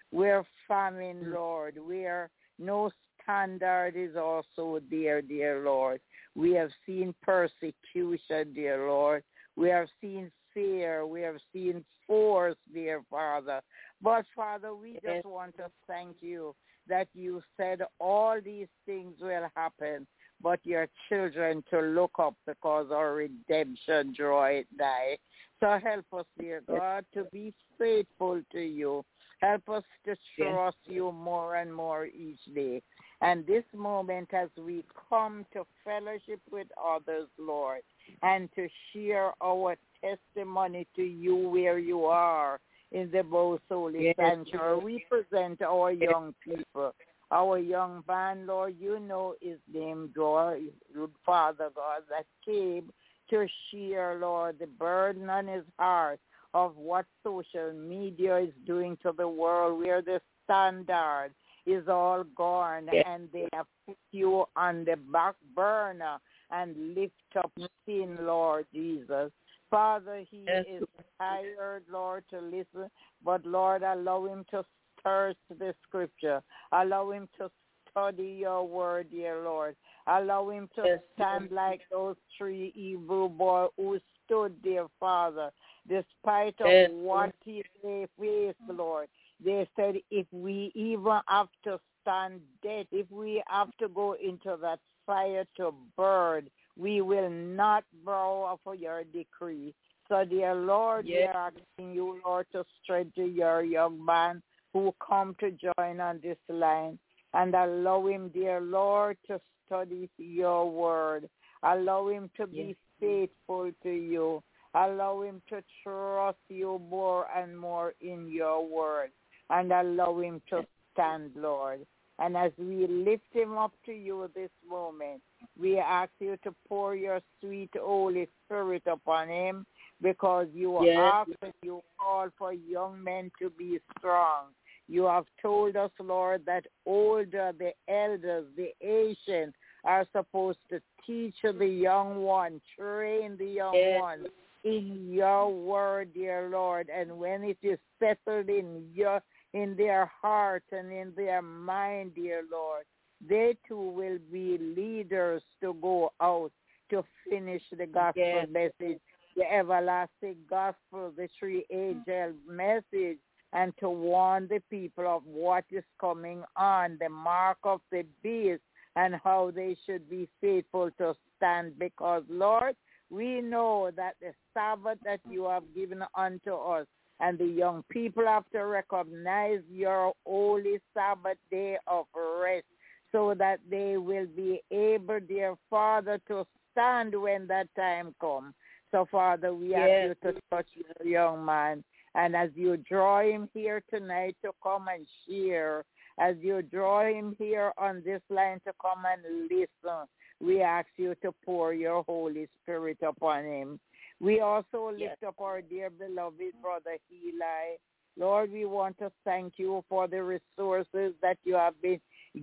where famine, Lord, where no standard is also there, dear Lord. We have seen persecution, dear Lord. We have seen fear. We have seen force, dear Father. But, Father, we just want to thank you that you said all these things will happen, but your children to look up because our redemption draweth nigh. So help us, dear God, to be faithful to you. Help us to trust you more and more each day. And this moment as we come to fellowship with others, Lord, and to share our testimony to you where you are in the most holy sanctuary, we present our young people. Our young man, Lord, you know his name, Lord, Father God, that came to share, Lord, the burden on his heart of what social media is doing to the world, where the standard is all gone, and they have put you on the back burner and lift up sin, Lord Jesus. Father, he is tired, Lord, to listen, but, Lord, allow him to thirst the scripture. Allow him to study your word, dear Lord. Allow him to stand like those 3 Hebrew boys who stood, dear Father, despite of what they faced, Lord. They said, if we even have to stand dead, if we have to go into that fire to burn, we will not bow for your decree. So, dear Lord, we are asking you, Lord, to strengthen your young man who come to join on this line, and allow him, dear Lord, to study your word. Allow him to be faithful to you. Allow him to trust you more and more in your word. And allow him to stand, Lord. And as we lift him up to you this moment, we ask you to pour your sweet Holy Spirit upon him, because you ask and you call for young men to be strong. You have told us, Lord, that older, the elders, the ancient are supposed to teach the young one, train the young one in your word, dear Lord. And when it is settled in their heart and in their mind, dear Lord, they too will be leaders to go out to finish the gospel message, the everlasting gospel, the 3 angel message, and to warn the people of what is coming on, the mark of the beast, and how they should be faithful to stand. Because, Lord, we know that the Sabbath that you have given unto us, and the young people have to recognize your holy Sabbath day of rest, so that they will be able, dear Father, to stand when that time comes. So, Father, we ask you to touch your young man. And as you draw him here tonight to come and share, as you draw him here on this line to come and listen, we ask you to pour your Holy Spirit upon him. We also lift up our dear beloved brother Eli. Lord, we want to thank you for the resources that you have been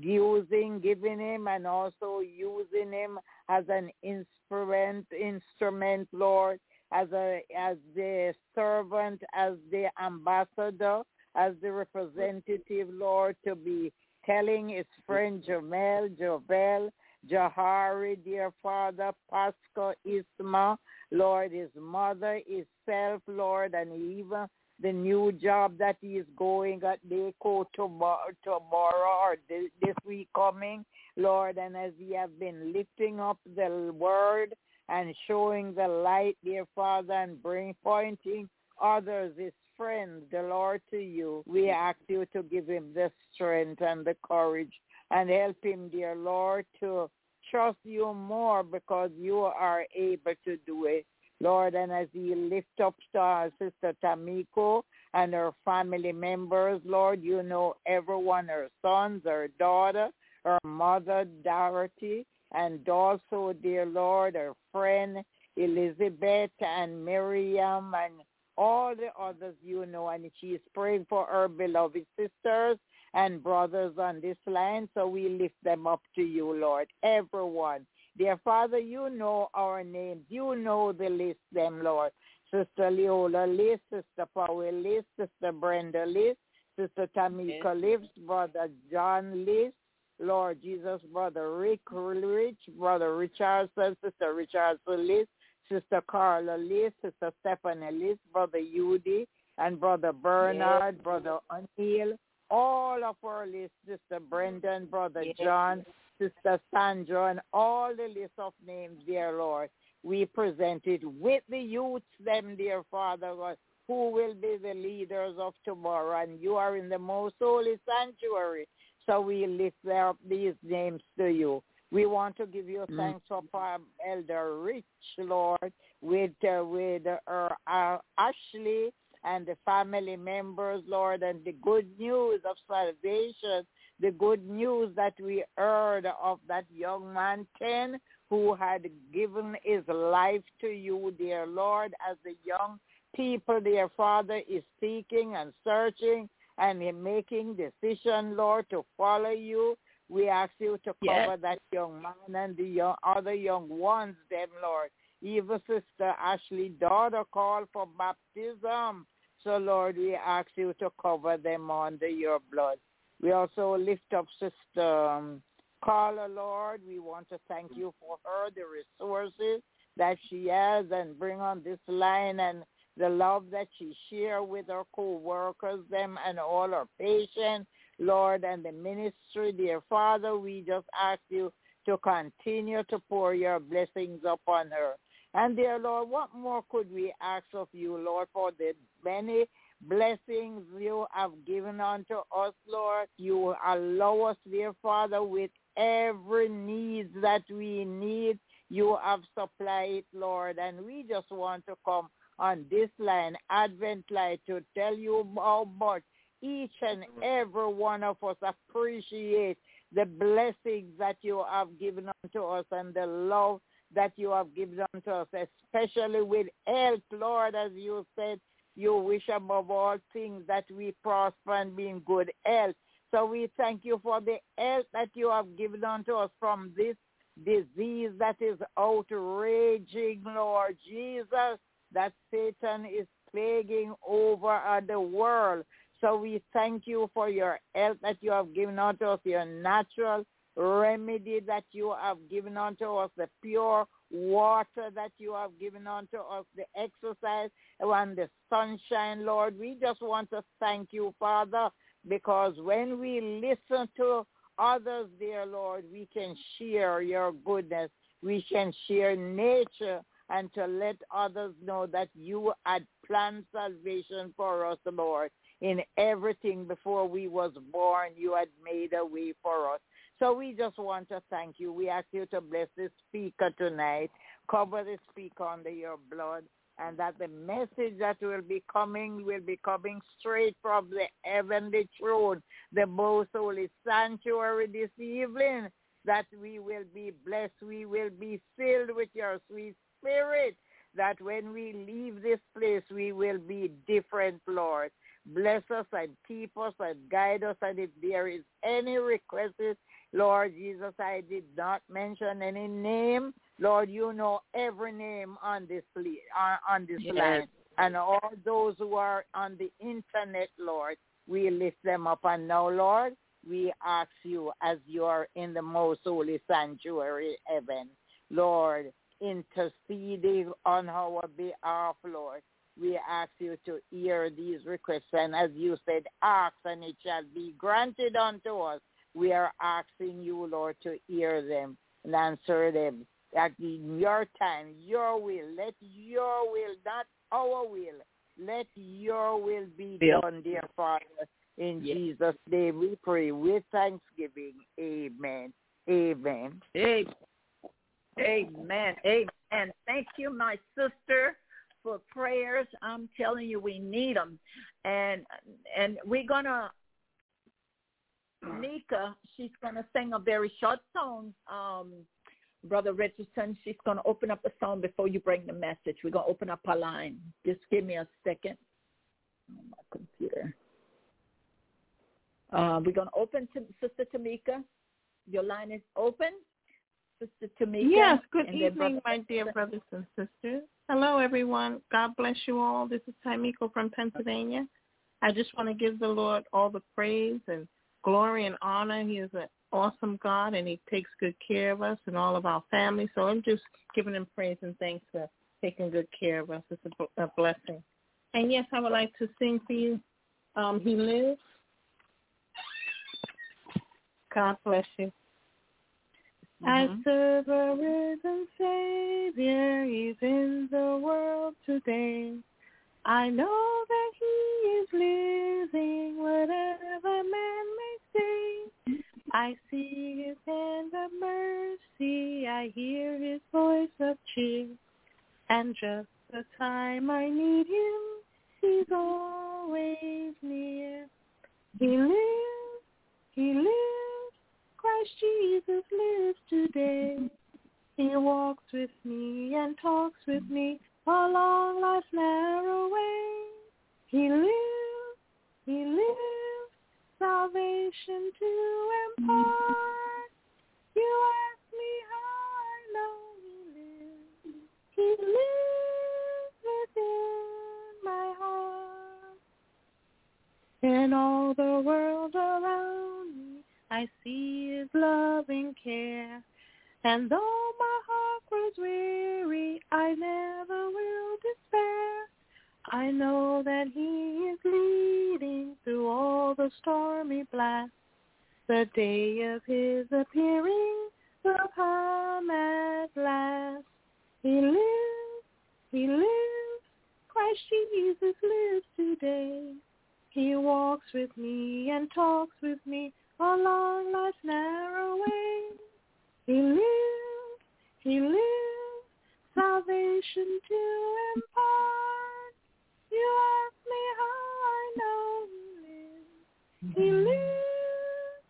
giving him, and also using him as an instrument, Lord, as the servant, as the ambassador, as the representative, Lord, to be telling his friend Jovel, Jahari, dear Father, Pascal, Isma, Lord, his mother, himself, Lord, and even the new job that he is going at DECO tomorrow or this week coming, Lord, and as he has been lifting up the word and showing the light, dear Father, and pointing others, his friends, the Lord, to you, we ask you to give him the strength and the courage, and help him, dear Lord, to trust you more, because you are able to do it, Lord. And as he lift up Sister Tamiko and her family members, Lord, you know everyone, her sons, her daughter, her mother, Dorothy, and also, dear Lord, her friend Elizabeth and Miriam and all the others, you know, and she is praying for her beloved sisters and brothers on this line, so we lift them up to you, Lord, everyone. Dear Father, you know our names. You know the list, them, Lord. Sister Leola list, Sister Powell list, Sister Brenda list, Sister Tamika lives, Brother John lives, Lord Jesus, Brother Rick Rich, Brother Richardson, Sister Richardson lives, Sister Carla lives, Sister Stephanie lives, Brother Yudi, and Brother Bernard, Brother O'Neill, all of our lists, Sister Brendan, Brother John, Sister Sandra, and all the list of names, dear Lord. We present it with the youths, them, dear Father God, who will be the leaders of tomorrow, and you are in the most holy sanctuary. So we lift up these names to you. We want to give you thanks for Elder Rich, Lord, with Ashley and the family members, Lord, and the good news of salvation, the good news that we heard of that young man, Ken, who had given his life to you, dear Lord, as the young people, dear Father, is seeking and searching and making decision, Lord, to follow you. We ask you to cover that young man and the other young ones, them, Lord. Even Sister Ashley's daughter called for baptism. So, Lord, we ask you to cover them under your blood. We also lift up Sister Carla, Lord. We want to thank you for her, the resources that she has, and bring on this line, and the love that she shares with her co-workers, them, and all her patients, Lord, and the ministry. Dear Father, we just ask you to continue to pour your blessings upon her. And dear Lord, what more could we ask of you, Lord, for the many blessings you have given unto us, Lord? You allow us, dear Father, with every need that we need. You have supplied, Lord, and we just want to come on this line, Advent Light, to tell you how much each and every one of us appreciate the blessings that you have given unto us and the love that you have given unto us, especially with health, Lord, as you said, you wish above all things that we prosper and be in good health. So we thank you for the health that you have given unto us from this disease that is outraging, Lord Jesus, that Satan is plaguing over the world. So we thank you for your health that you have given unto us, your natural remedy that you have given unto us, the pure water that you have given unto us, the exercise and the sunshine, Lord. We just want to thank you, Father, because when we listen to others, dear Lord, we can share your goodness. We can share nature and to let others know that you had planned salvation for us, Lord. In everything before we was born, you had made a way for us. So we just want to thank you. We ask you to bless the speaker tonight, cover the speaker under your blood, and that the message that will be coming straight from the heavenly throne, the most holy sanctuary this evening, that we will be blessed, we will be filled with your sweet spirit, that when we leave this place, we will be different, Lord. Bless us and keep us and guide us, and if there is any request, Lord Jesus, I did not mention any name. Lord, you know every name on this line. And all those who are on the internet, Lord, we lift them up. And now, Lord, we ask you as you are in the most holy sanctuary, heaven, Lord, interceding on our behalf, Lord. We ask you to hear these requests. And as you said, ask and it shall be granted unto us. We are asking you, Lord, to hear them and answer them. At your time, your will. Let your will, not our will. Let your will be done, dear Father. In Jesus' name we pray with thanksgiving. Amen. Amen. Amen. Amen. Amen. Thank you, my sister, for prayers. I'm telling you, we need them. And we're going to, Nika, she's going to sing a very short song. Brother Richardson, she's going to open up the song before you bring the message. We're going to open up her line. Just give me a second. Oh, my computer. We're going to open to Sister Tamika. Your line is open. Sister Tamika. Yes, good evening, my dear brothers and sisters. Hello, everyone. God bless you all. This is Tamiko from Pennsylvania. I just want to give the Lord all the praise and glory and honor. He is an awesome God, and he takes good care of us and all of our family. So I'm just giving him praise and thanks for taking good care of us. It's a blessing. And, yes, I would like to sing for you, He Lives. God bless you. I serve a risen Savior. He's in the world today. I know that he is living, whatever man may say. I see his hand of mercy. I hear his voice of cheer. And just the time I need him, he's always near. He lives, he lives. Christ Jesus lives today. He walks with me and talks with me along life's narrow way. He lives, salvation to impart. You ask me how I know he lives. He lives within my heart. In all the world around me, I see his loving care. And though my heart grows weary, I never will despair. I know that he is leading through all the stormy blasts. The day of his appearing will come at last. He lives, Christ Jesus lives today. He walks with me and talks with me along life's narrow way. He lives, salvation to impart. You ask me how I know he lives. He lives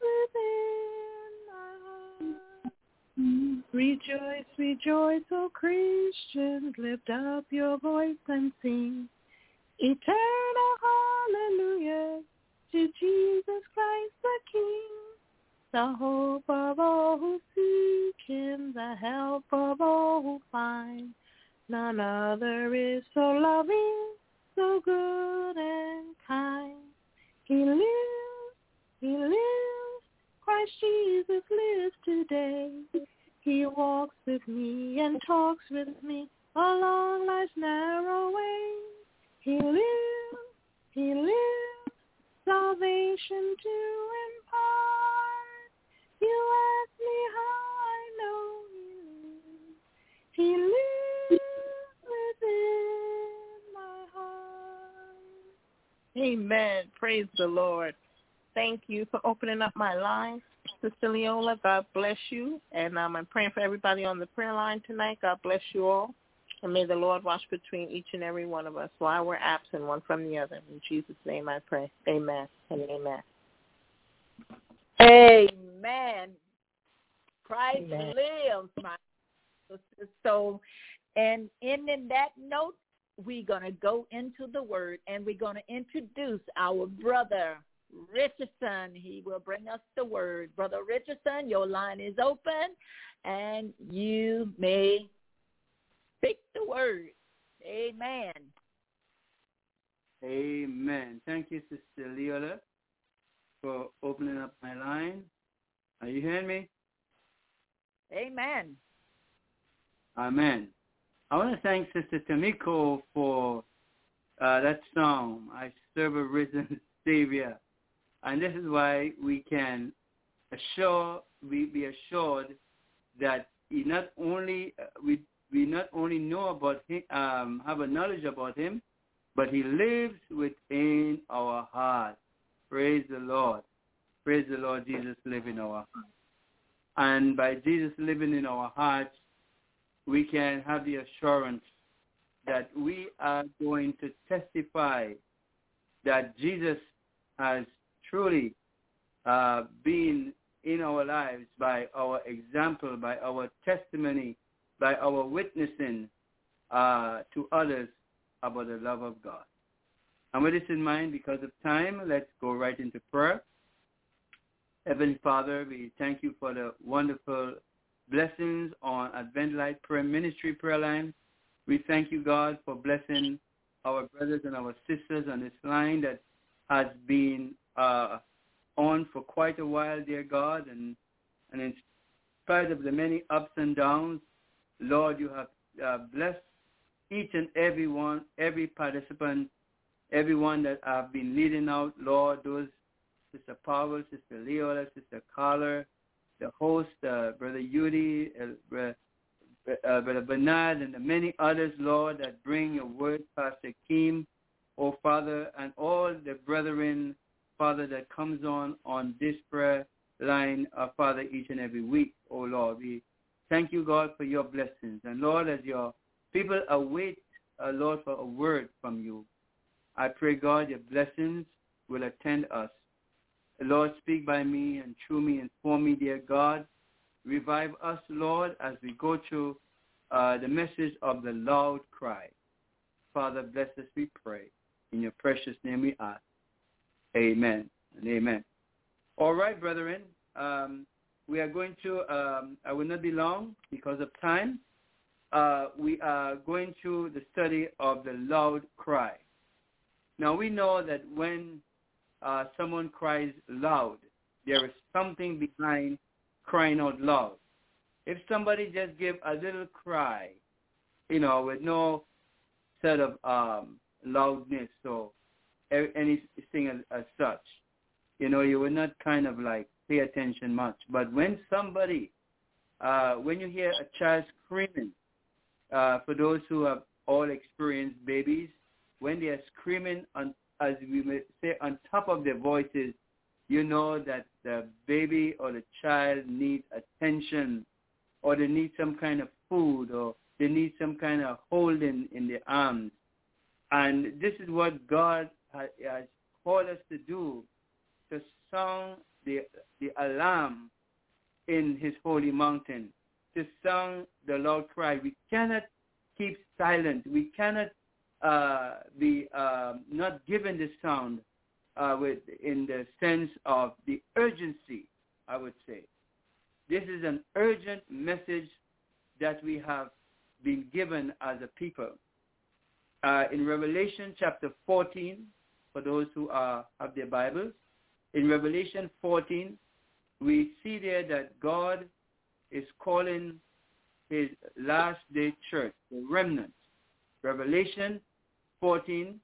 within my heart. Rejoice, rejoice, O Christians, lift up your voice and sing. Eternal hallelujah to Jesus Christ the King. The hope of all who seek him, the help of all who find. None other is so loving, so good and kind. He lives, Christ Jesus lives today. He walks with me and talks with me along life's narrow way. He lives, salvation to impart. You ask me how I know he lives. He lives within my heart. Amen. Praise the Lord. Thank you for opening up my line, Sister Leola. God bless you. And I'm praying for everybody on the prayer line tonight. God bless you all. And may the Lord watch between each and every one of us while we're absent one from the other. In Jesus' name I pray. Amen and amen. Amen. Christ lives, my sister. So, and in that note, we're going to go into the Word, and we're going to introduce our brother, Richardson. He will bring us the Word. Brother Richardson, your line is open, and you may speak the Word. Amen. Amen. Thank you, Sister Leola, for opening up my line. Are you hearing me? Amen. Amen. I want to thank Sister Tamiko for that song, I Serve a Risen Savior. And this is why we can be assured that he not only we not only know about him, have a knowledge about him, but he lives within our heart. Praise the Lord. Praise the Lord, Jesus lives in our heart. And by Jesus living in our hearts, we can have the assurance that we are going to testify that Jesus has truly been in our lives by our example, by our testimony, by our witnessing to others about the love of God. And with this in mind, because of time, let's go right into prayer. Heavenly Father, we thank you for the wonderful blessings on Advent Light Prayer Ministry prayer line. We thank you, God, for blessing our brothers and our sisters on this line, that has been on for quite a while, dear God, and in spite of the many ups and downs, Lord, you have blessed each and every one, every participant, everyone that I've been leading out, Lord, those, Sister Powell, Sister Leola, Sister Carla, the host, Brother Yudi, Brother Bernard, and the many others, Lord, that bring your word, Pastor Keem, oh Father, and all the brethren, Father, that comes on this prayer line, Father, each and every week, oh Lord. We thank you, God, for your blessings. And Lord, as your people await, Lord, for a word from you, I pray, God, your blessings will attend us. Lord, speak by me and through me and for me, dear God. Revive us, Lord, as we go through the message of the loud cry. Father, bless us, we pray. In your precious name we ask. Amen and amen. All right, brethren. We are going to, I will not be long because of time. We are going through the study of the loud cry. Now, we know that when someone cries loud, there is something behind crying out loud. If somebody just give a little cry, with no sort of loudness or anything as such, you will not kind of like pay attention much. But when somebody, when you hear a child screaming, for those who have all experienced babies, when they are screaming, as we may say, on top of their voices, you know that the baby or the child needs attention, or they need some kind of food, or they need some kind of holding in their arms. And this is what God has called us to do, to sound the alarm in his holy mountain, to sound the loud cry. We cannot keep silent. We cannot be not given the sound in the sense of the urgency, I would say. This is an urgent message that we have been given as a people. In Revelation chapter 14, for those who have their Bibles, in Revelation 14, we see there that God is calling his last day church, the remnant. Revelation 14,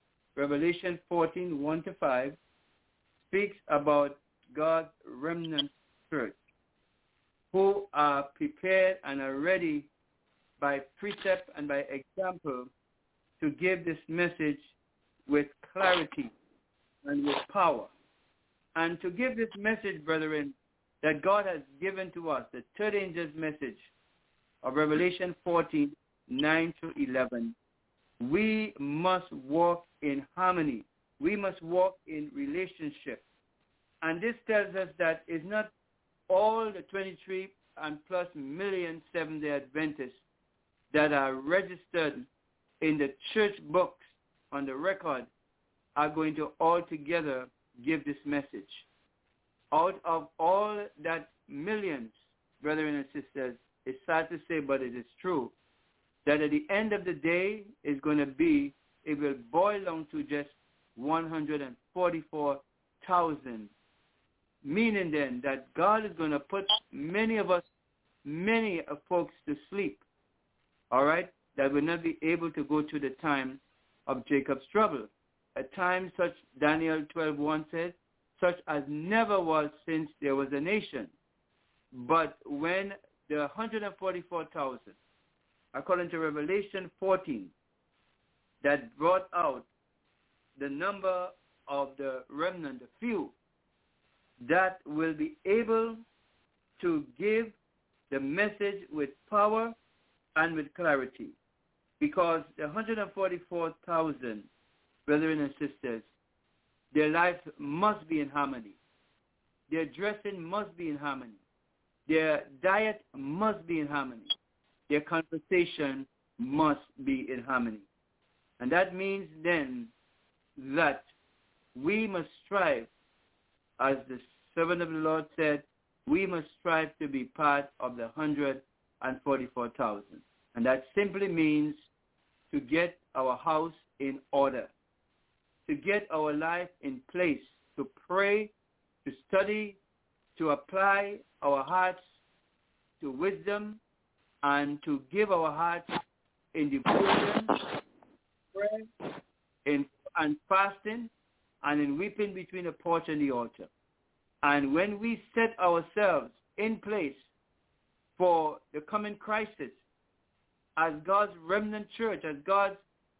1-5, speaks about God's remnant church, who are prepared and are ready by precept and by example to give this message with clarity and with power. And to give this message, brethren, that God has given to us, the third angel's message of Revelation 14, 9-11, we must walk in harmony. We must walk in relationship. And this tells us that it's not all the 23 and plus million Seventh-day Adventists that are registered in the church books on the record are going to all together give this message. Out of all that millions, brethren and sisters, it's sad to say, but it is true, that at the end of the day is going to be, it will boil down to just 144,000. Meaning then that God is going to put many of folks to sleep, all right, that will not be able to go through the time of Jacob's trouble. A time such, Daniel 12:1 says, such as never was since there was a nation. But when the 144,000, according to Revelation 14, that brought out the number of the remnant, the few, that will be able to give the message with power and with clarity. Because the 144,000, brethren and sisters, their lives must be in harmony. Their dressing must be in harmony. Their diet must be in harmony. Their conversation must be in harmony. And that means then that we must strive, as the servant of the Lord said, we must strive to be part of the 144,000. And that simply means to get our house in order. to get our life in place, to pray, to study, to apply our hearts to wisdom, and to give our hearts in devotion, prayer, and fasting, and in weeping between the porch and the altar. And when we set ourselves in place for the coming crisis, as God's remnant church, as God's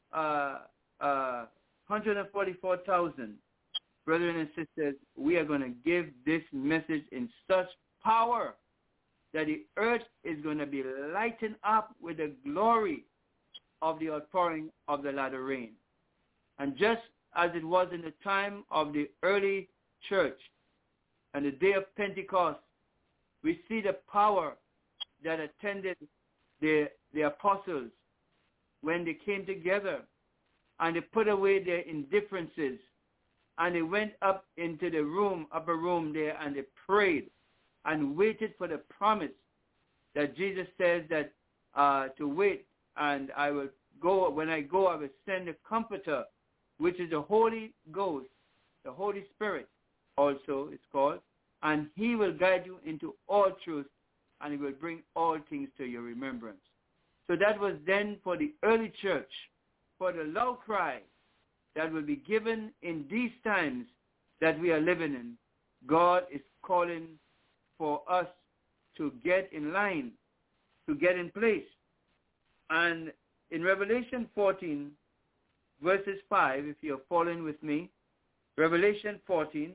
144,000 brethren and sisters, we are going to give this message in such power that the earth is going to be lightened up with the glory of the outpouring of the latter rain. And just as it was in the time of the early church and the day of Pentecost, we see the power that attended the apostles when they came together and they put away their indifferences and they went up into the upper room there, and they prayed and waited for the promise that Jesus says that to wait, and I will go. When I go, I will send the Comforter, which is the Holy Ghost, the Holy Spirit also it's called, and he will guide you into all truth, and he will bring all things to your remembrance. So that was then for the early church, for the loud cry that will be given in these times that we are living in. God is calling for us to get in line, to get in place. And in Revelation 14, verses 5, if you're following with me, Revelation 14,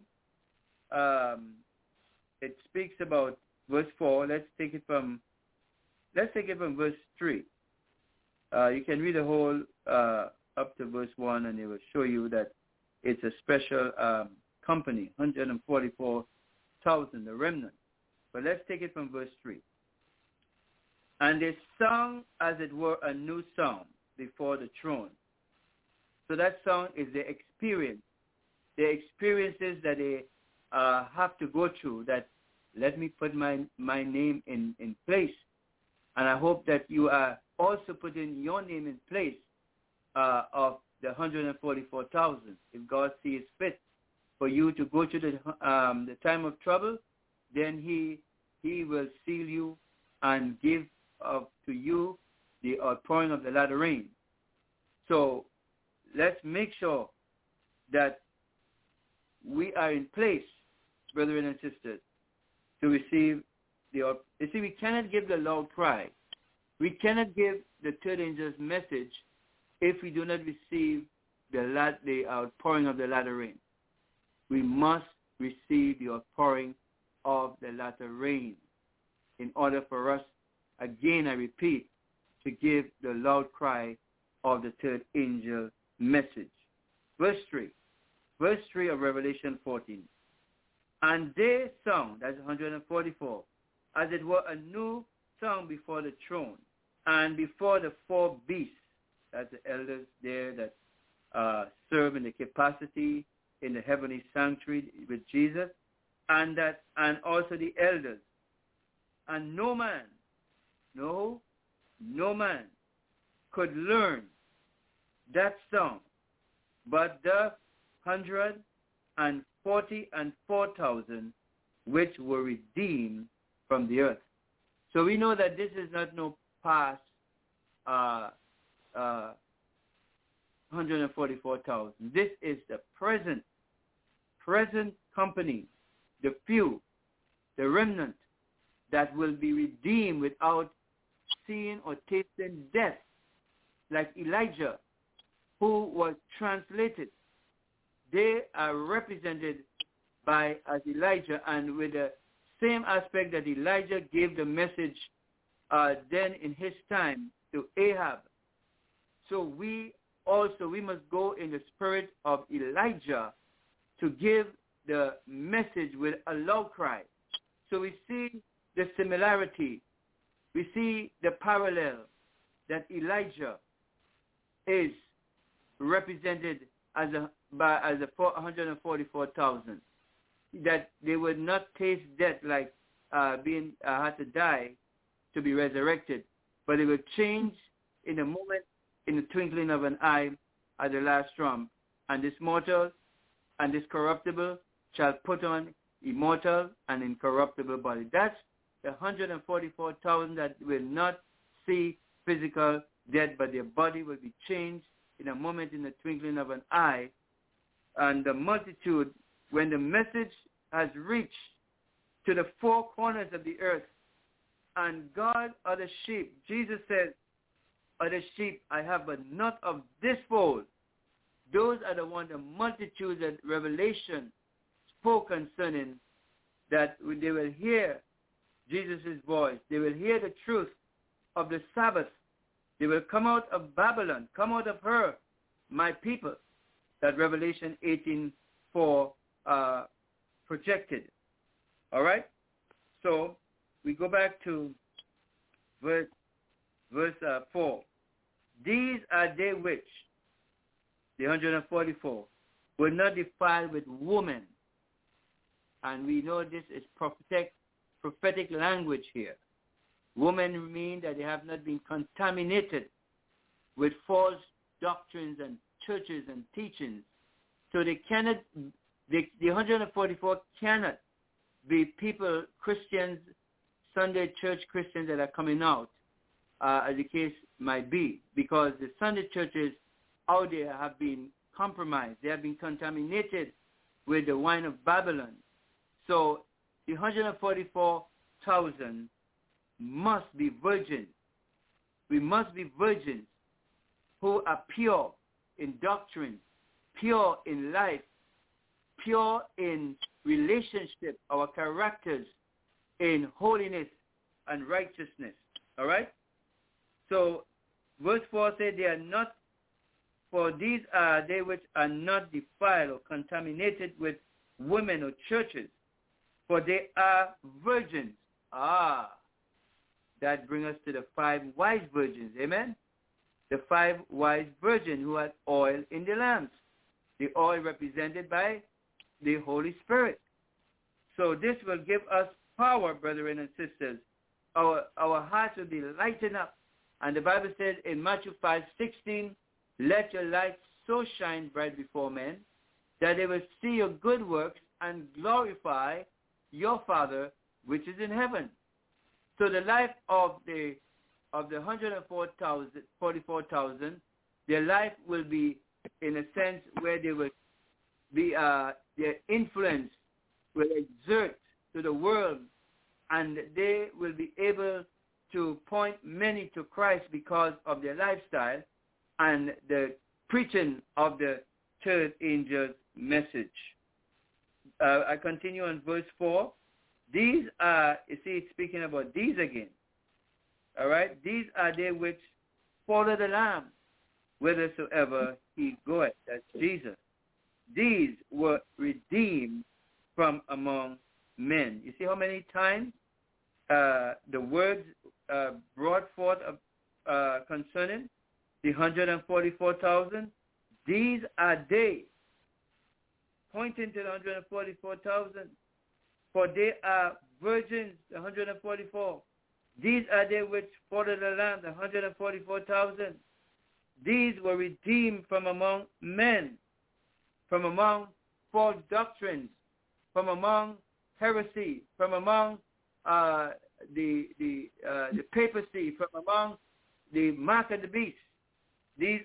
it speaks about verse 4. Let's take it from verse 3. You can read the whole up to verse 1, and it will show you that it's a special company, 144,000, the remnant. But let's take it from verse 3. And they sung, as it were, a new song before the throne. So that song is the experience, the experiences that they have to go through, that let me put my name in place. And I hope that you are also putting your name in place of the 144,000. If God sees fit for you to go to the time of trouble, then he will seal you and give to you the outpouring of the latter rain. So let's make sure that we are in place, brethren and sisters, to receive you see, we cannot give the loud cry. We cannot give the third angel's message if we do not receive the outpouring of the latter rain. We must receive the outpouring of the latter rain in order for us, again I repeat, to give the loud cry of the third angel message. Verse 3 of Revelation 14. And they sung, that's 144, as it were a new song before the throne and before the four beasts, that's the elders there that serve in the capacity in the heavenly sanctuary with Jesus, and also the elders. And no man could learn that song but the 144,000 which were redeemed from the earth. So we know that this is not no past 144,000. This is the present company, the few, the remnant that will be redeemed without seeing or tasting death, like Elijah, who was translated. They are represented as Elijah, and with the same aspect that Elijah gave the message then in his time to Ahab. So we must go in the spirit of Elijah to give the message with a loud cry. So we see the similarity. We see the parallel that Elijah is represented as a 144,000. That they would not taste death like being had to die to be resurrected, but it would change in a moment, in the twinkling of an eye, at the last trump, and this mortal and this corruptible shall put on immortal and incorruptible body. That's the 144,000 that will not see physical death, but their body will be changed in a moment, in the twinkling of an eye. And the multitude, when the message has reached to the four corners of the earth, and God are the sheep, Jesus said, are the sheep I have, but not of this fold. Those are the one, the multitude that Revelation spoke concerning, that they will hear Jesus' voice. They will hear the truth of the Sabbath. They will come out of Babylon, come out of her, my people, that Revelation 18:4 projected. All right? So we go back to verse 4. These are they which, the 144, will not defile with woman. And we know this is prophetic language here. Women mean that they have not been contaminated with false doctrines and churches and teachings. So they cannot, the 144 cannot be people, Christians, Sunday church Christians that are coming out, as the case might be, because the Sunday churches out there have been compromised. They have been contaminated with the wine of Babylon. So the 144,000 must be virgins. We must be virgins who are pure in doctrine, pure in life, pure in relationship, our characters in holiness and righteousness. All right? So verse 4 says, they are not, for these are they which are not defiled or contaminated with women or churches, for they are virgins. That brings us to the 5 wise virgins. Amen? The 5 wise virgins who had oil in the lamps. The oil represented by the Holy Spirit. So this will give us power, brethren and sisters. Our hearts will be lightened up. And the Bible says in Matthew 5:16, let your light so shine bright before men that they will see your good works and glorify your Father which is in heaven. So the life of the 144,000, their life will be in a sense where they will be, their influence will exert to the world, and they will be able to point many to Christ because of their lifestyle and the preaching of the third angel's message. I continue on verse 4. These are, you see, it's speaking about these again. All right? These are they which follow the Lamb whithersoever he goeth. That's Jesus. These were redeemed from among men. You see how many times the words brought forth concerning the 144,000? These are they, pointing to the 144,000. For they are virgins, the 144. These are they which follow the Lamb, the 144,000. These were redeemed from among men, from among false doctrines, from among heresy, from among the papacy, from among the mark of the beast. These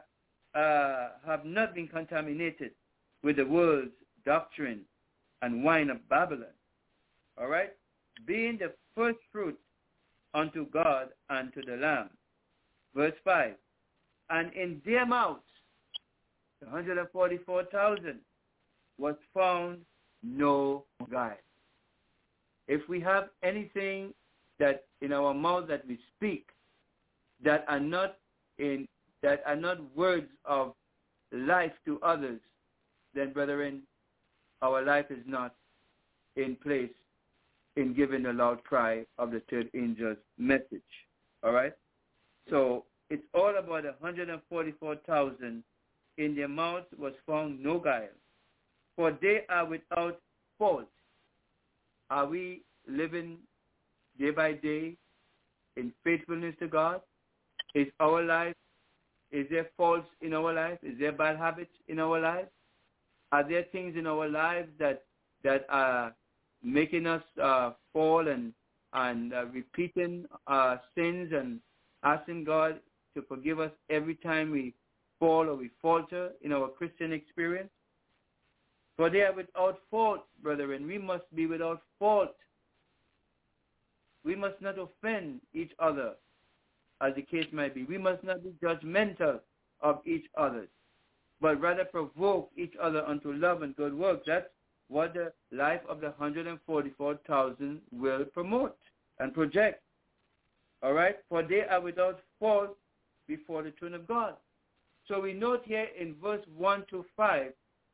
have not been contaminated with the world's doctrine and wine of Babylon. All right? Being the first fruit unto God and to the Lamb. Verse 5. And in their mouths, the 144,000, was found no guile. If we have anything that in our mouth that we speak that are not words of life to others, then brethren, our life is not in place in giving the loud cry of the third angel's message. All right? So it's all about 144,000. In their mouths was found no guile, for they are without fault. Are we living day by day in faithfulness to God? Is our life Is there faults in our life? Is there bad habits in our life? Are there things in our lives that are making us fall and repeating sins and asking God to forgive us every time we fall or we falter in our Christian experience? For they are without fault, brethren. We must be without fault. We must not offend each other, as the case might be. We must not be judgmental of each other, but rather provoke each other unto love and good works. That's what the life of the 144,000 will promote and project. All right? For they are without fault before the throne of God. So we note here in verse 1 to 5,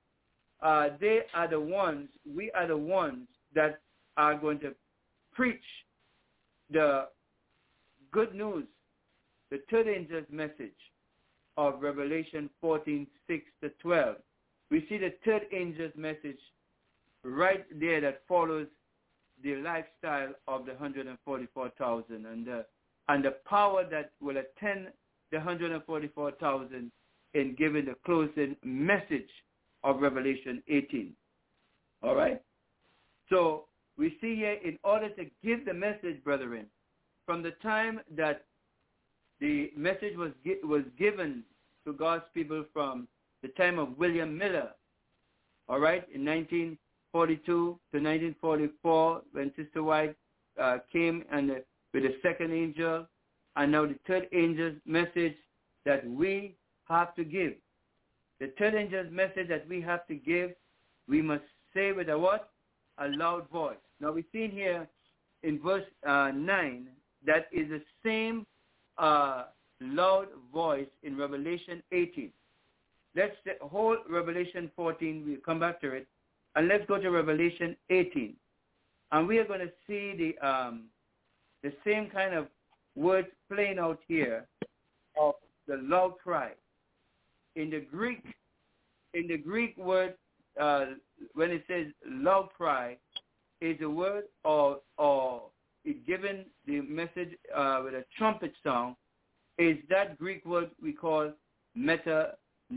we are the ones that are going to preach the good news, the third angel's message of Revelation 14:6-12. We see the third angel's message right there that follows the lifestyle of the 144,000 and the power that will attend the 144,000 in giving the closing message of Revelation 18. All right? So we see here, in order to give the message, brethren, from the time that the message was given to God's people from the time of William Miller, all right, in 1942 to 1944, when Sister White came with the second angel, and now the third angel's message that we have to give. The third angel's message that we have to give, we must say with a what? A loud voice. Now we've seen here in verse 9 that is the same loud voice in Revelation 18. Let's hold Revelation 14. We'll come back to it. And let's go to Revelation 18. And we are going to see the same kind of words playing out here of the loud cry. In the Greek word, when it says loud cry, is a word or it given the message with a trumpet sound, is that Greek word we call metamilai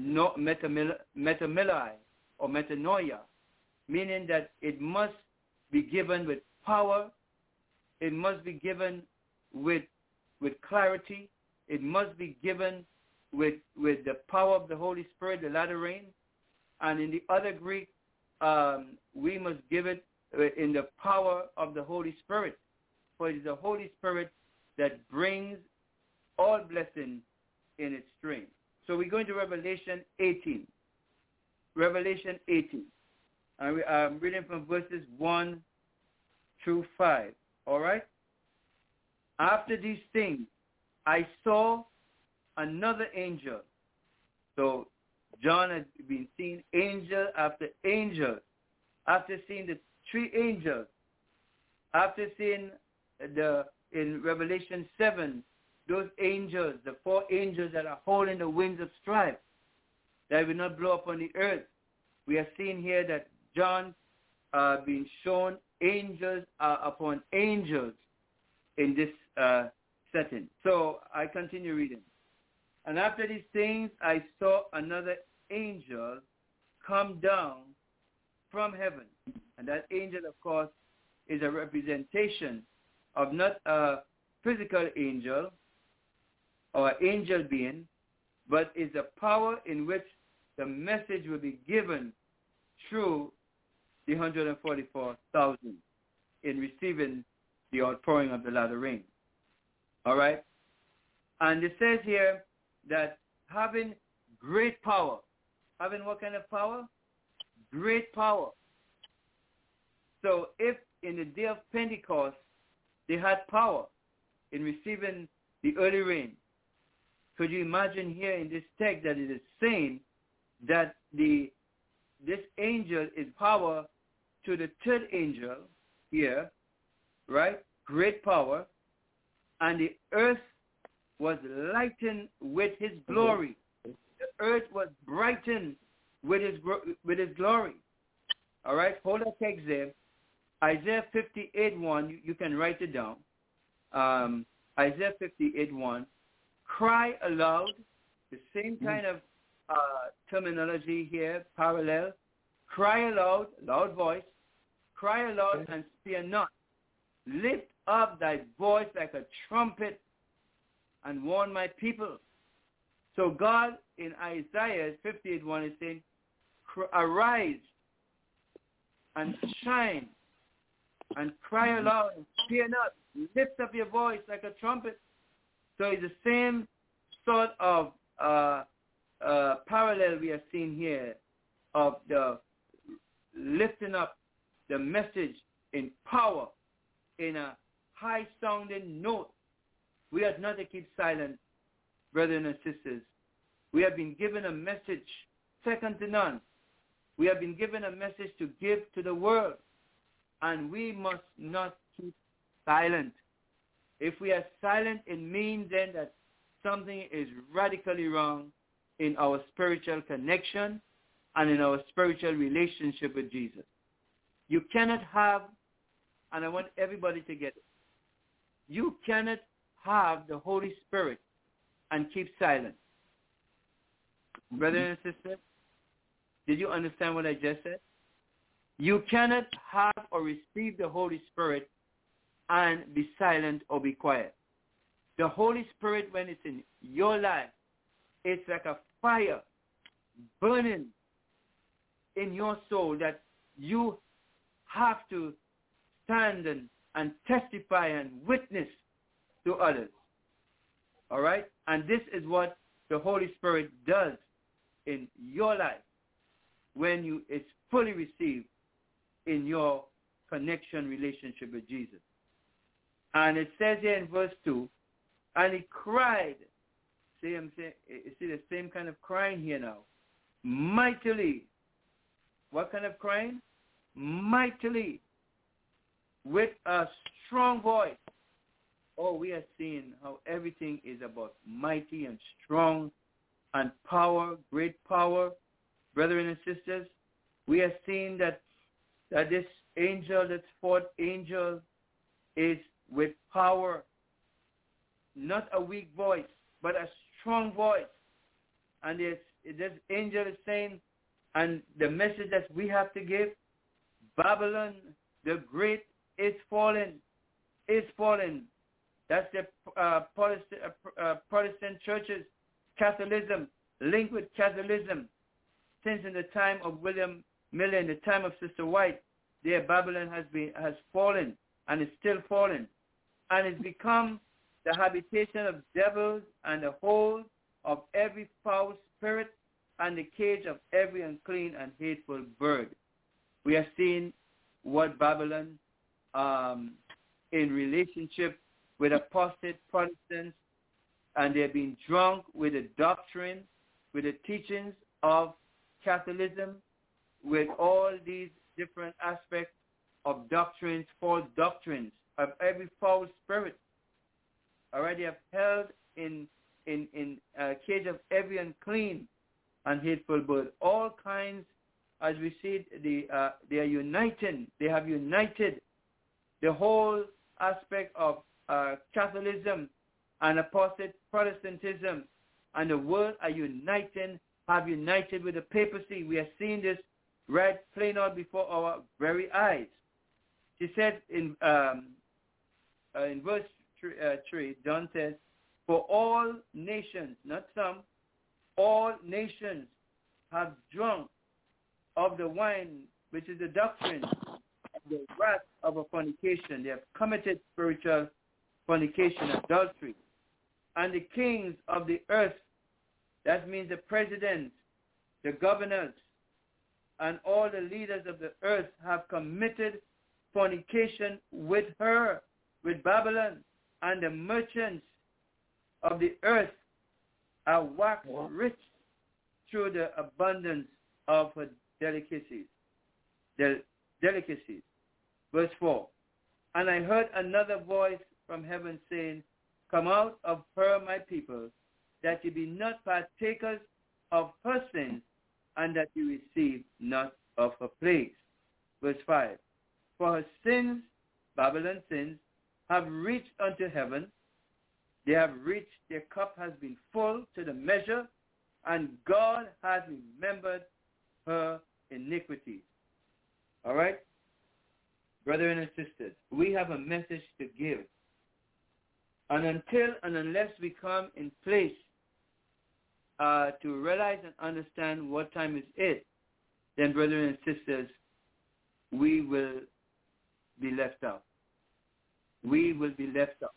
or metanoia, meaning that it must be given with power, it must be given with clarity, it must be given with the power of the Holy Spirit, the latter rain. And in the other Greek, we must give it in the power of the Holy Spirit. For it is the Holy Spirit that brings all blessing in its stream. So we're going to Revelation 18. Revelation 18. And I'm reading from verses 1 through 5. All right? After these things, I saw another angel. So John has been seeing angel after angel. After seeing the three angels, after seeing in Revelation 7, those angels, the four angels that are holding the wings of strife, that will not blow up on the earth. We are seeing here that John being shown angels upon angels in this setting. So I continue reading. And after these things, I saw another angel come down from heaven. And that angel, of course, is a representation of not a physical angel or angel being, but is a power in which the message will be given through the 144,000 in receiving the outpouring of the latter rain. All right? And it says here that having great power. Having what kind of power? Great power. So if in the day of Pentecost they had power in receiving the early rain, could you imagine here in this text that it is saying that this angel is power to the third angel here, right? Great power. And the earth was lightened with his glory. The earth was brightened with his glory. All right, hold that text there. Isaiah 58:1, you can write it down. Isaiah 58:1, cry aloud The same kind of terminology here, parallel. Cry aloud, loud voice. Cry aloud and fear not. Lift up thy voice like a trumpet and warn my people. So God in Isaiah 58:1 is saying, arise and shine and cry aloud and fear not. Lift up your voice like a trumpet. So it's the same sort of parallel we are seeing here of the lifting up the message in power, in a high-sounding note. We are not to keep silent, brothers and sisters. We have been given a message second to none. We have been given a message to give to the world, and we must not keep silent. If we are silent, it means then that something is radically wrong in our spiritual connection and in our spiritual relationship with Jesus. You cannot have, and I want everybody to get it, you cannot have the Holy Spirit and keep silent. Brother and sister, did you understand what I just said? You cannot have or receive the Holy Spirit and be silent or be quiet. The Holy Spirit, when it's in your life, it's like a fire burning in your soul that you have to stand and testify and witness to others. All right? And this is what the Holy Spirit does in your life when it's fully received in your connection relationship with Jesus. And it says here in verse 2, and he cried. See the same kind of crying here now. Mightily. What kind of crying? Mightily. With a strong voice. Oh, we are seeing how everything is about mighty and strong and power, great power. Brethren and sisters, we are seeing that this angel, that fourth angel, is with power. Not a weak voice, but a strong voice. And this angel is saying, and the message that we have to give, Babylon the Great is fallen, is fallen. That's the Protestant churches, Catholicism, linked with Catholicism. Since in the time of William Miller, in the time of Sister White, their Babylon has fallen and is still fallen. And it's become the habitation of devils and the hold of every foul spirit and the cage of every unclean and hateful bird. We are seeing what Babylon, in relationship with apostate Protestants, and they're being drunk with the doctrine, with the teachings of Catholicism, with all these different aspects of doctrines, false doctrines, of every foul spirit. Already have held in a cage of every unclean and hateful bird. All kinds, as we see, they are uniting. They have united the whole aspect of Catholicism and apostate Protestantism, and the world are uniting, have united with the papacy. We are seeing this right plain out before our very eyes. She said in verse 3, John says, for all nations, not some, all nations have drunk of the wine, which is the doctrine of the wrath of a fornication. They have committed spiritual fornication, adultery. And the kings of the earth, that means the presidents, the governors, and all the leaders of the earth have committed fornication with her, with Babylon, and the merchants of the earth are waxed rich through the abundance of her delicacies. Verse 4, and I heard another voice from heaven saying, come out of her, my people, that you be not partakers of her sins, and that you receive not of her plagues. Verse 5, for her sins, Babylon's sins, have reached unto heaven. They have reached, their cup has been full to the measure, and God has remembered her iniquities. All right? Brethren and sisters, we have a message to give. And until and unless we come in place to realize and understand what time is it, then, brethren and sisters, we will be left out. We will be left out.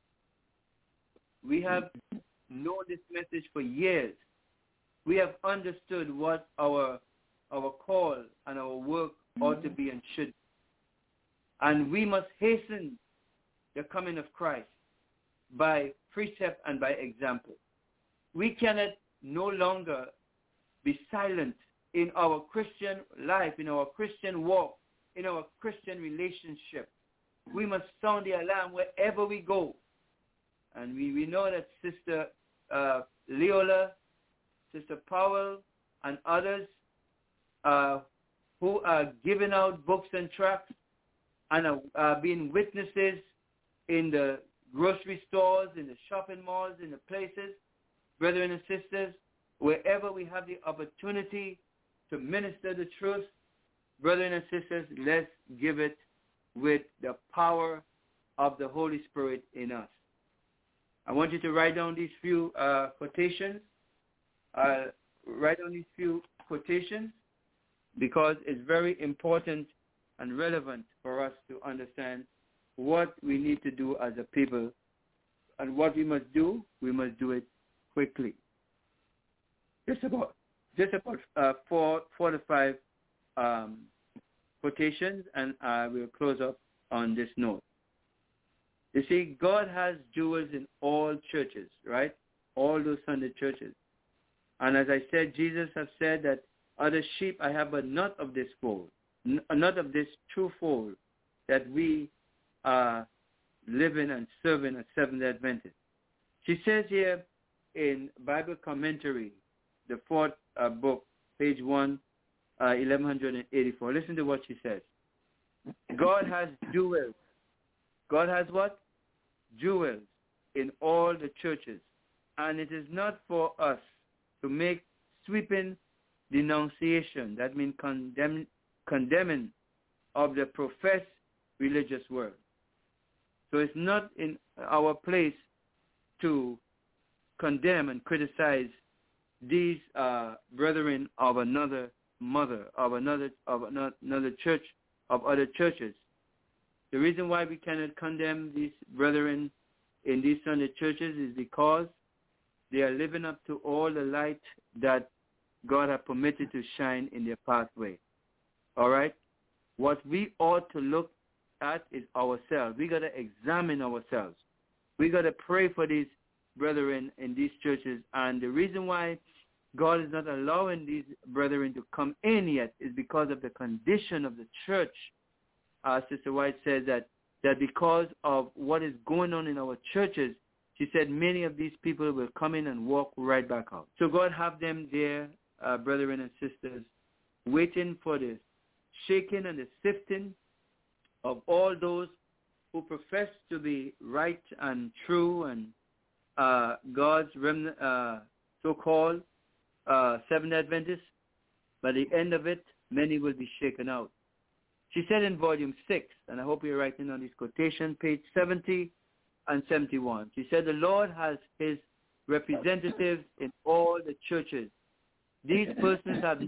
We have known this message for years. We have understood what our call and our work ought to be and should be. And we must hasten the coming of Christ by precept and by example. We cannot no longer be silent in our Christian life, in our Christian walk, in our Christian relationship. We must sound the alarm wherever we go. And we know that Sister Leola, Sister Powell, and others who are giving out books and tracts and are being witnesses in the grocery stores, in the shopping malls, in the places, brethren and sisters, wherever we have the opportunity to minister the truth, brethren and sisters, let's give it with the power of the Holy Spirit in us. I want you to write down these few quotations. Write down these few quotations because it's very important and relevant for us to understand what we need to do as a people. And what we must do it quickly. Just about 4 to 5 quotations, and I will close up on this note. You see, God has jewels in all churches, right? All those Sunday churches. And as I said, Jesus has said that other sheep I have, but not of this fold, not of this true fold that we are living and serving as Seventh-day Adventists. She says here in Bible Commentary, the 4th book, page 1, 1184. Listen to what she says. God has jewels. God has what? Jewels in all the churches. And it is not for us to make sweeping denunciation, that means condemning of the professed religious world. So it's not in our place to condemn and criticize these brethren of another mother, of another church, of other churches. The reason why we cannot condemn these brethren in these Sunday churches is because they are living up to all the light that God has permitted to shine in their pathway. All right? What we ought to look at is ourselves. We got to examine ourselves. We got to pray for these brethren in these churches. And the reason why God is not allowing these brethren to come in yet is because of the condition of the church. Sister White says that because of what is going on in our churches, she said many of these people will come in and walk right back out. So God have them there, brethren and sisters, waiting for the shaking and the sifting of all those who profess to be right and true and God's remnant, so-called Seventh-day Adventists. By the end of it, many will be shaken out. She said in volume 6, and I hope you're writing on this quotation, page 70 and 71. She said, the Lord has his representatives in all the churches. These persons have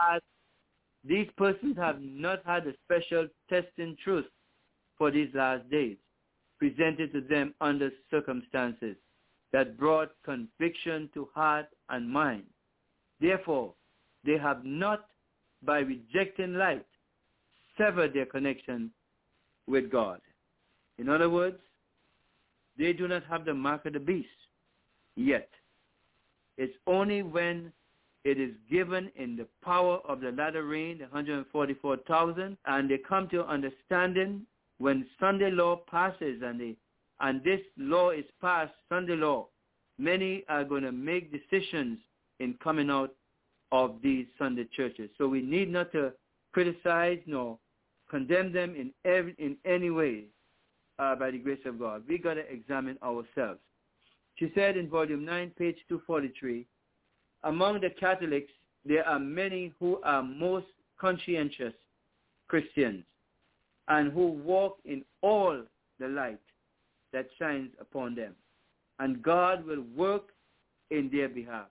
not had a special testing truth for these last days, presented to them under circumstances that brought conviction to heart and mind. Therefore, they have not, by rejecting light, severed their connection with God. In other words, they do not have the mark of the beast yet. It's only when it is given in the power of the latter rain, the 144,000, and they come to understanding when Sunday law passes and this law is passed, Sunday law, many are going to make decisions in coming out of these Sunday churches. So we need not to criticize nor condemn them in any way by the grace of God. We got to examine ourselves. She said in volume 9, page 243, among the Catholics, there are many who are most conscientious Christians and who walk in all the light that shines upon them. And God will work in their behalf.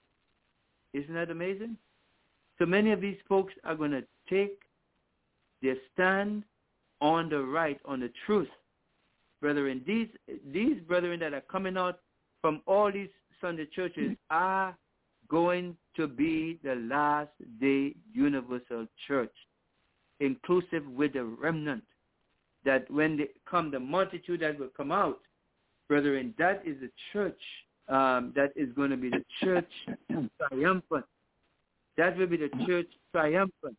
Isn't that amazing? So many of these folks are going to take their stand on the right, on the truth. Brethren, these brethren that are coming out from all these Sunday churches are going to be the last day universal church, inclusive with the remnant. That when they come, the multitude that will come out, brethren, that is the church. That is going to be the church triumphant. That will be the church triumphant.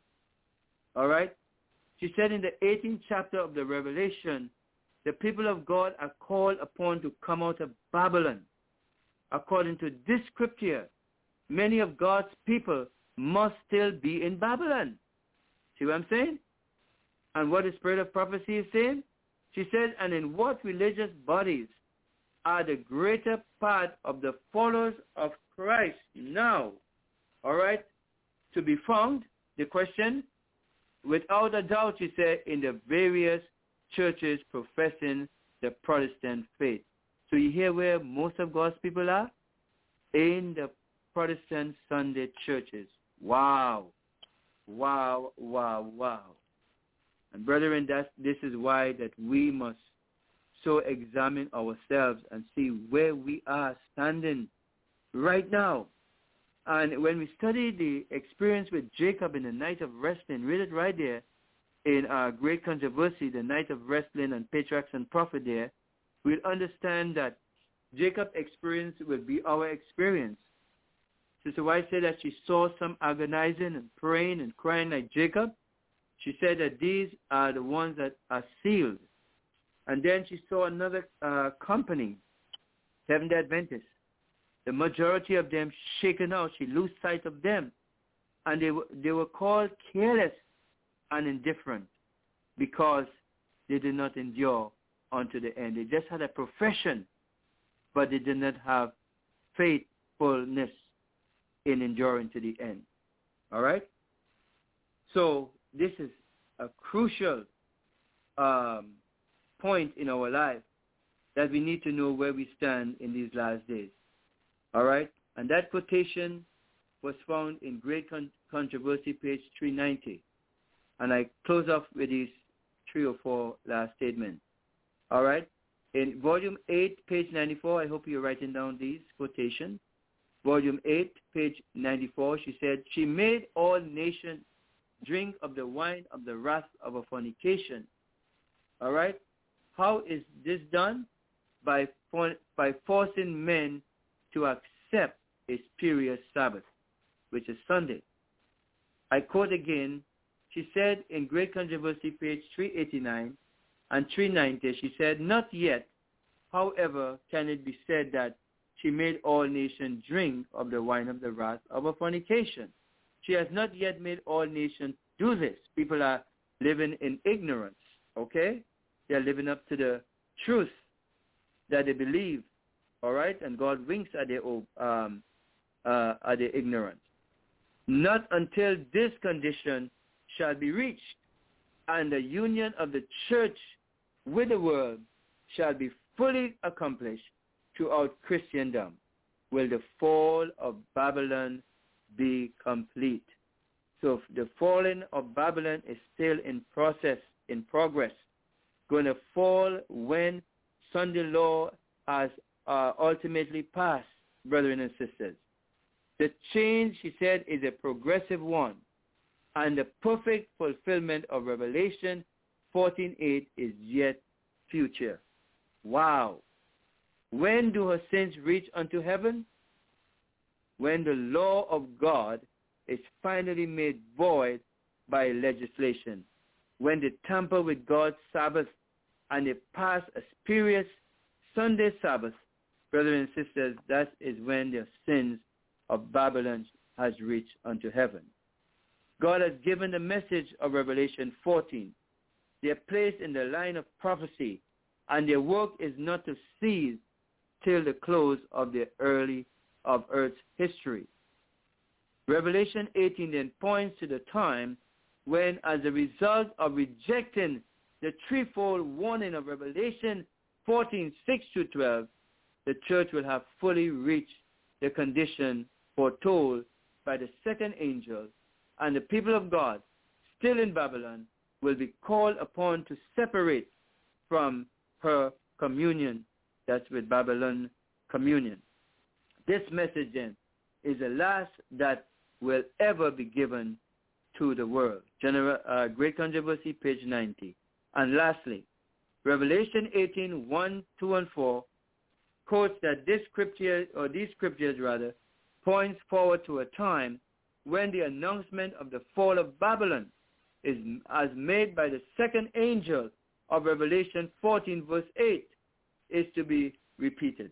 All right? She said in the 18th chapter of the Revelation, the people of God are called upon to come out of Babylon. According to this scripture, many of God's people must still be in Babylon. See what I'm saying? And what the spirit of prophecy is saying? She said, and in what religious bodies are the greater part of the followers of Christ now, all right, to be found? The question, without a doubt, she said, in the various churches professing the Protestant faith. So you hear where most of God's people are? In the Protestant Sunday churches. Wow. Wow, wow, wow. And brethren, this is why that we must so examine ourselves and see where we are standing right now. And when we study the experience with Jacob in the night of wrestling, read it right there in our Great Controversy, the night of wrestling and patriarchs and prophet there, we'll understand that Jacob's experience will be our experience. Sister White said that she saw some agonizing and praying and crying like Jacob. She said that these are the ones that are sealed. And then she saw another company, Seventh-day Adventists. The majority of them shaken out. She lost sight of them. And they were called careless and indifferent because they did not endure unto the end. They just had a profession, but they did not have faithfulness in enduring to the end. All right? So this is a crucial point in our life that we need to know where we stand in these last days. All right? And that quotation was found in Great Controversy, page 390. And I close off with these 3 or 4 last statements. All right? In volume 8, page 94, I hope you're writing down these quotations. Volume 8, page 94, she said, she made all nations drink of the wine of the wrath of her fornication. All right? How is this done? By forcing men to accept a spurious Sabbath, which is Sunday. I quote again, she said in Great Controversy, page 389 and 390, she said, not yet, however, can it be said that she made all nations drink of the wine of the wrath of her fornication. She has not yet made all nations do this. People are living in ignorance, okay? They are living up to the truth that they believe, all right? And God winks at their ignorance. Not until this condition shall be reached, and the union of the church with the world shall be fully accomplished throughout Christendom, will the fall of Babylon be complete. So the falling of Babylon is still in progress, going to fall when Sunday law has ultimately passed, brethren and sisters. The change, she said, is a progressive one, and the perfect fulfillment of Revelation 14:8 is yet future. Wow. When do her sins reach unto heaven? When the law of God is finally made void by legislation. When they tamper with God's Sabbath and they pass a spurious Sunday Sabbath, brothers and sisters, that is when the sins of Babylon has reached unto heaven. God has given the message of Revelation 14. They are placed in the line of prophecy, and their work is not to cease till the close of their early of Earth's history. Revelation 18 then points to the time when, as a result of rejecting the threefold warning of Revelation 14:6-12, the church will have fully reached the condition foretold by the second angel, and the people of God, still in Babylon, will be called upon to separate from her communion. That's with Babylon communion. This message then is the last that will ever be given to the world. Great Controversy, page 90. And lastly, Revelation 18, 1, 2, and 4 quotes that these scriptures points forward to a time when the announcement of the fall of Babylon is as made by the second angel of Revelation 14, verse 8, is to be repeated.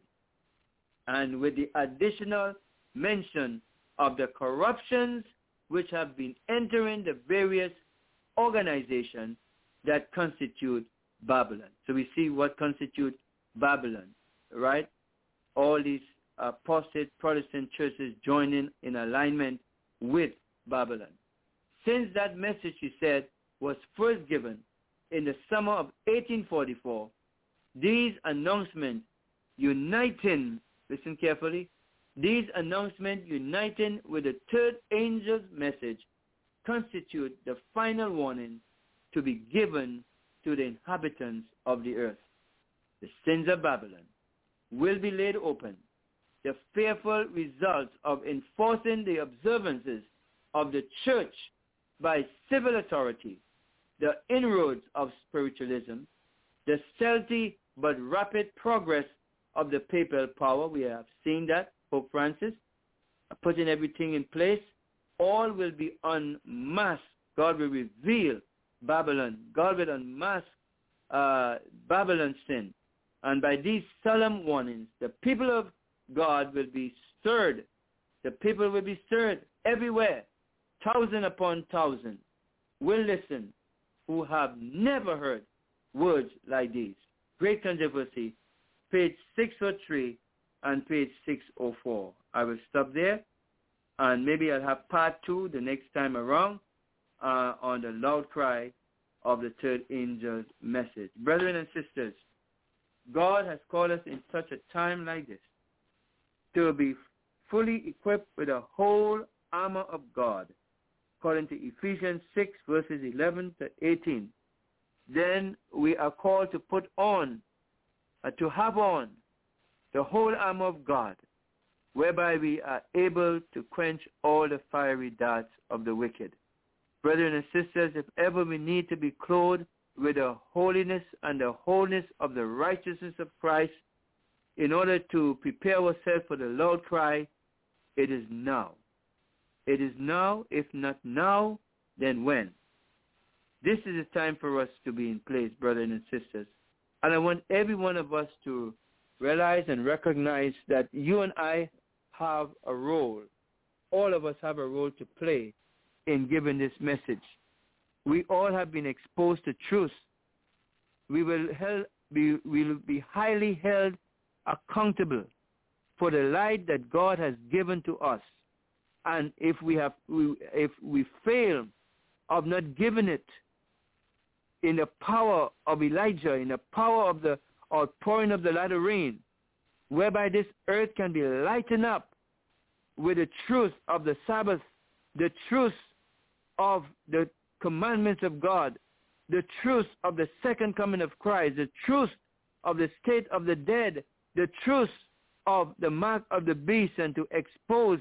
And with the additional mention of the corruptions which have been entering the various organizations that constitute Babylon. So we see what constitutes Babylon, right? All these apostate Protestant churches joining in alignment with Babylon. Since that message, he said, was first given in the summer of 1844, these announcements uniting, listen carefully, these announcements uniting with the third angel's message constitute the final warning to be given to the inhabitants of the earth. The sins of Babylon will be laid open. The fearful results of enforcing the observances of the church by civil authority, the inroads of spiritualism, the stealthy but rapid progress of the papal power, we have seen that, Pope Francis, putting everything in place, all will be unmasked. God will reveal Babylon. God will unmask Babylon's sin. And by these solemn warnings, the people of God will be stirred. The people will be stirred everywhere. Thousand upon thousand will listen who have never heard words like these. Great Controversy, page 603 and page 604. I will stop there, and maybe I'll have part 2 the next time around on the loud cry of the third angel's message. Brethren and sisters, God has called us in such a time like this to be fully equipped with the whole armor of God, according to Ephesians 6, verses 11 to 18. Then we are called to put on, to have on, the whole armor of God, whereby we are able to quench all the fiery darts of the wicked. Brethren and sisters, if ever we need to be clothed with the holiness and the wholeness of the righteousness of Christ in order to prepare ourselves for the loud cry, it is now. It is now. If not now, then when? This is the time for us to be in place, brothers and sisters. And I want every one of us to realize and recognize that you and I have a role. All of us have a role to play in giving this message. We all have been exposed to truth. We will be highly held accountable for the light that God has given to us. And if we fail of not giving it in the power of Elijah, in the power of the outpouring of the latter rain, whereby this earth can be lightened up with the truth of the Sabbath, the truth of the commandments of God, the truth of the second coming of Christ, the truth of the state of the dead, the truth of the mark of the beast, and to expose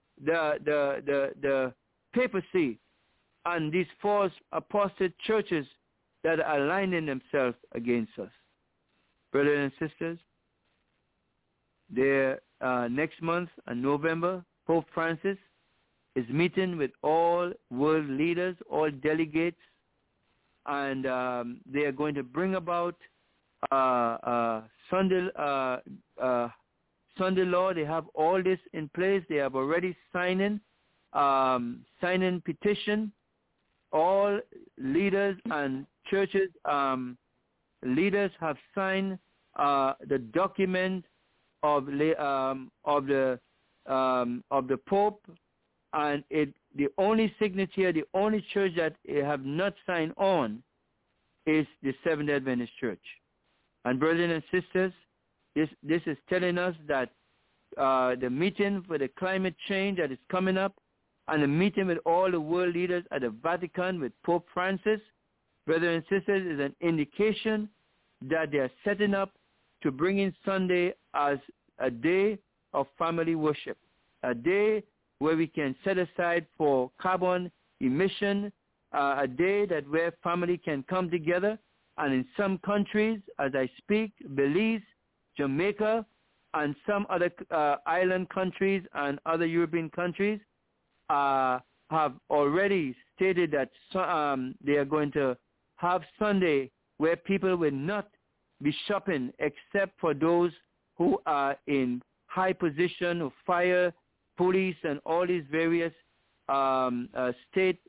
the papacy and these false apostate churches that are aligning themselves against us. Brothers and sisters, there next month in November, Pope Francis is meeting with all world leaders, all delegates, and they are going to bring about Sunday law. They have all this in place. They have already signing petition. All leaders and churches leaders have signed the document of the of the Pope, and the only signature, the only church that have not signed on is the Seventh-day Adventist Church. And brothers and sisters, this is telling us that the meeting for the climate change that is coming up, and the meeting with all the world leaders at the Vatican with Pope Francis, brothers and sisters, is an indication that they are setting up to bring in Sunday as a day of family worship, a day where we can set aside for carbon emission, a day that where family can come together. And in some countries, as I speak, Belize, Jamaica, and some other island countries and other European countries have already stated that they are going to have Sunday where people will not be shopping except for those who are in high position of fire, police, and all these various state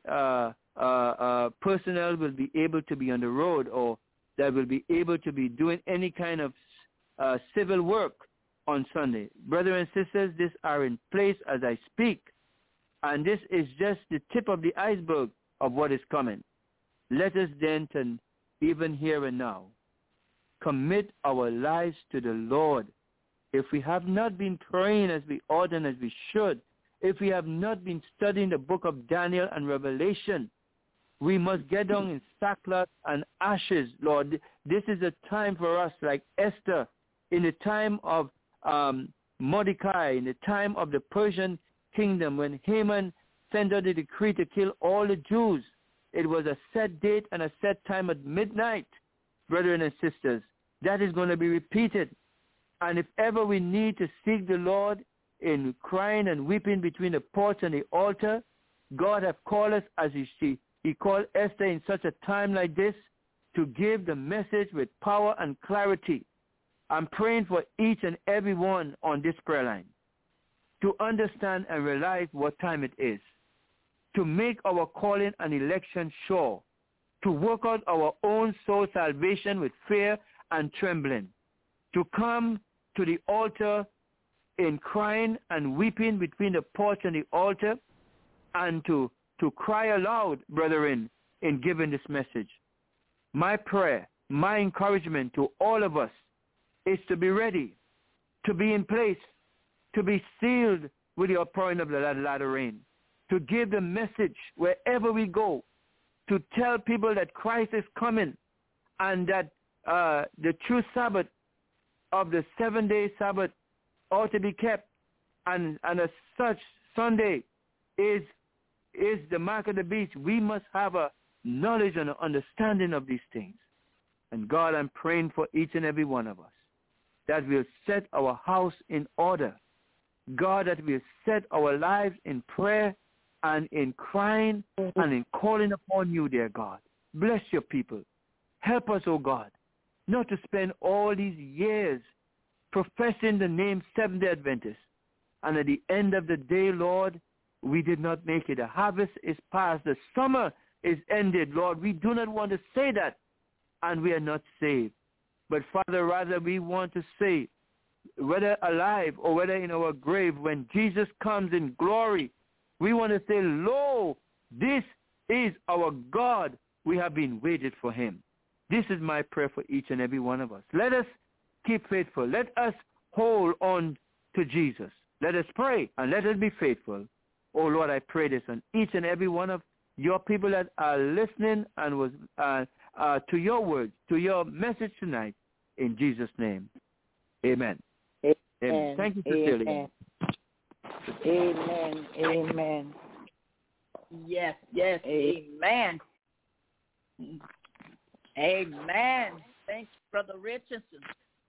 personnel will be able to be on the road, or that will be able to be doing any kind of civil work on Sunday. Brothers and sisters, these are in place as I speak, and this is just the tip of the iceberg of what is coming. Let us then, even here and now, commit our lives to the Lord. If we have not been praying as we ought and as we should, if we have not been studying the book of Daniel and Revelation, we must get down in sackcloth and ashes, Lord. This is a time for us, like Esther, in the time of Mordecai, in the time of the Persian kingdom, when Haman sent out the decree to kill all the Jews. It was a set date and a set time at midnight, brethren and sisters. That is going to be repeated. And if ever we need to seek the Lord in crying and weeping between the porch and the altar, God has called us, as he called Esther in such a time like this, to give the message with power and clarity. I'm praying for each and every one on this prayer line to understand and realize what time it is, to make our calling and election sure, to work out our own soul salvation with fear and trembling, to come to the altar in crying and weeping between the porch and the altar, and to cry aloud, brethren, in giving this message. My prayer, my encouragement to all of us is to be ready, to be in place, to be sealed with the outpouring of the latter rain, to give the message wherever we go, to tell people that Christ is coming, and that the true Sabbath of the 7-day Sabbath ought to be kept, and as such, Sunday is the mark of the beast. We must have a knowledge and an understanding of these things. And God, I'm praying for each and every one of us, that we'll set our house in order. God, that we'll set our lives in prayer and in crying and in calling upon you, dear God. Bless your people. Help us, O God, not to spend all these years professing the name Seventh-day Adventist, and at the end of the day, Lord, we did not make it. The harvest is past. The summer is ended, Lord. We do not want to say that, and we are not saved. But, Father, rather we want to say, whether alive or whether in our grave, when Jesus comes in glory, we want to say, lo, this is our God. We have been waited for him. This is my prayer for each and every one of us. Let us keep faithful. Let us hold on to Jesus. Let us pray and let us be faithful. Oh, Lord, I pray this on each and every one of your people that are listening and was to your words, to your message tonight, in Jesus' name. Amen. Amen. Amen. Thank you, Cecilia. Amen. Amen. Yes, yes. Amen. Amen. Thanks, Brother Richardson.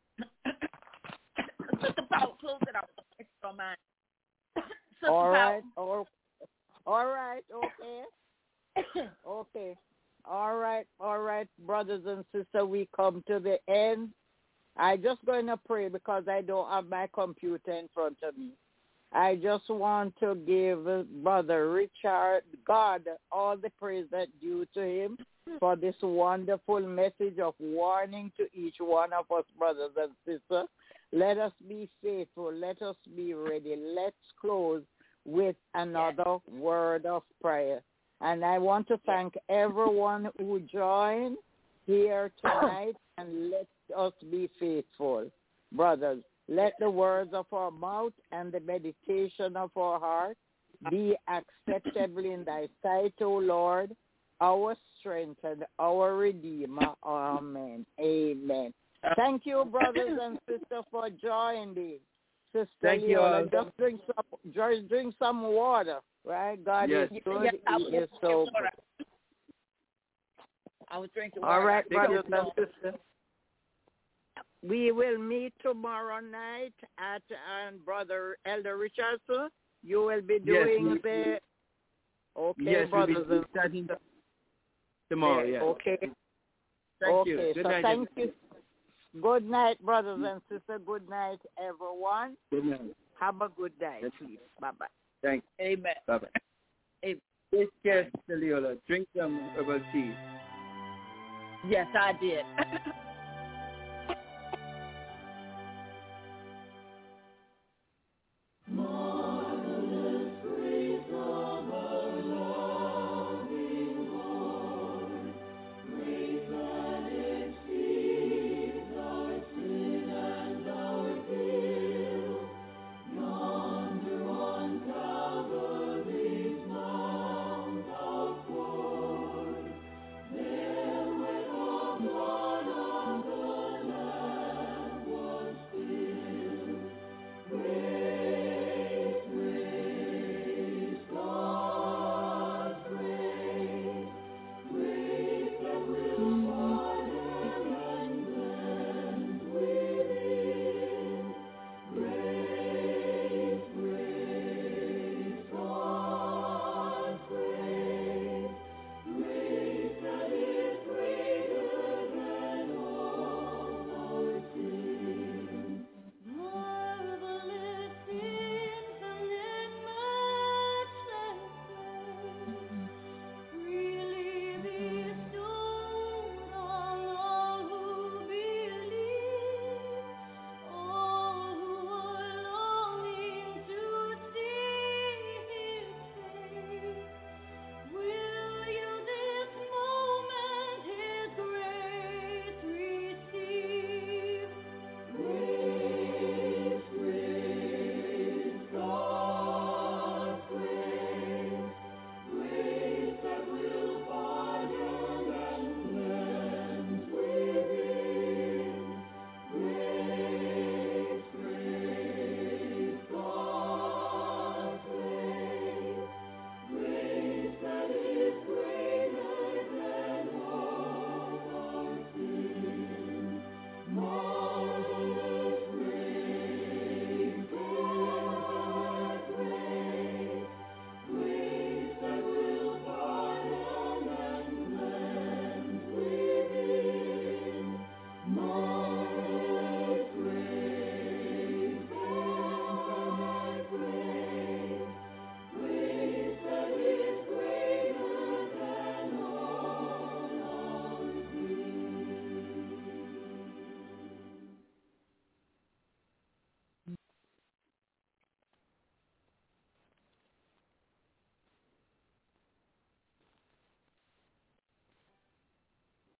Sister Paul, close it out. If you don't mind. All right. All right. Okay. Okay. All right, brothers and sisters, we come to the end. I just going to pray because I don't have my computer in front of me. I just want to give Brother Richard, God, all the praise that due to him for this wonderful message of warning to each one of us, brothers and sisters, Let us be faithful. Let us be ready. Let's close with another word of prayer. And I want to thank everyone who joined here tonight, and let us be faithful. Brothers, let the words of our mouth and the meditation of our heart be acceptable in thy sight, O Lord, our strength and our Redeemer. Amen. Amen. Thank you, brothers and sisters, for joining. Sister Leola, just drink some water, right? God is good. He is so good. I was drinking water. All right, brothers and sisters. We will meet tomorrow night at Brother Elder Richardson. You will be doing the... Okay, brothers and sisters. Tomorrow, yes. Okay. Thank you. Okay, Good so night, thank you. Good night, brothers and sisters. Good night, everyone. Good night. Have a good night, please. Bye-bye. Thanks. Amen. Bye-bye. Amen. Take care, Sister Leola. Drink some herbal tea. Yes, I did.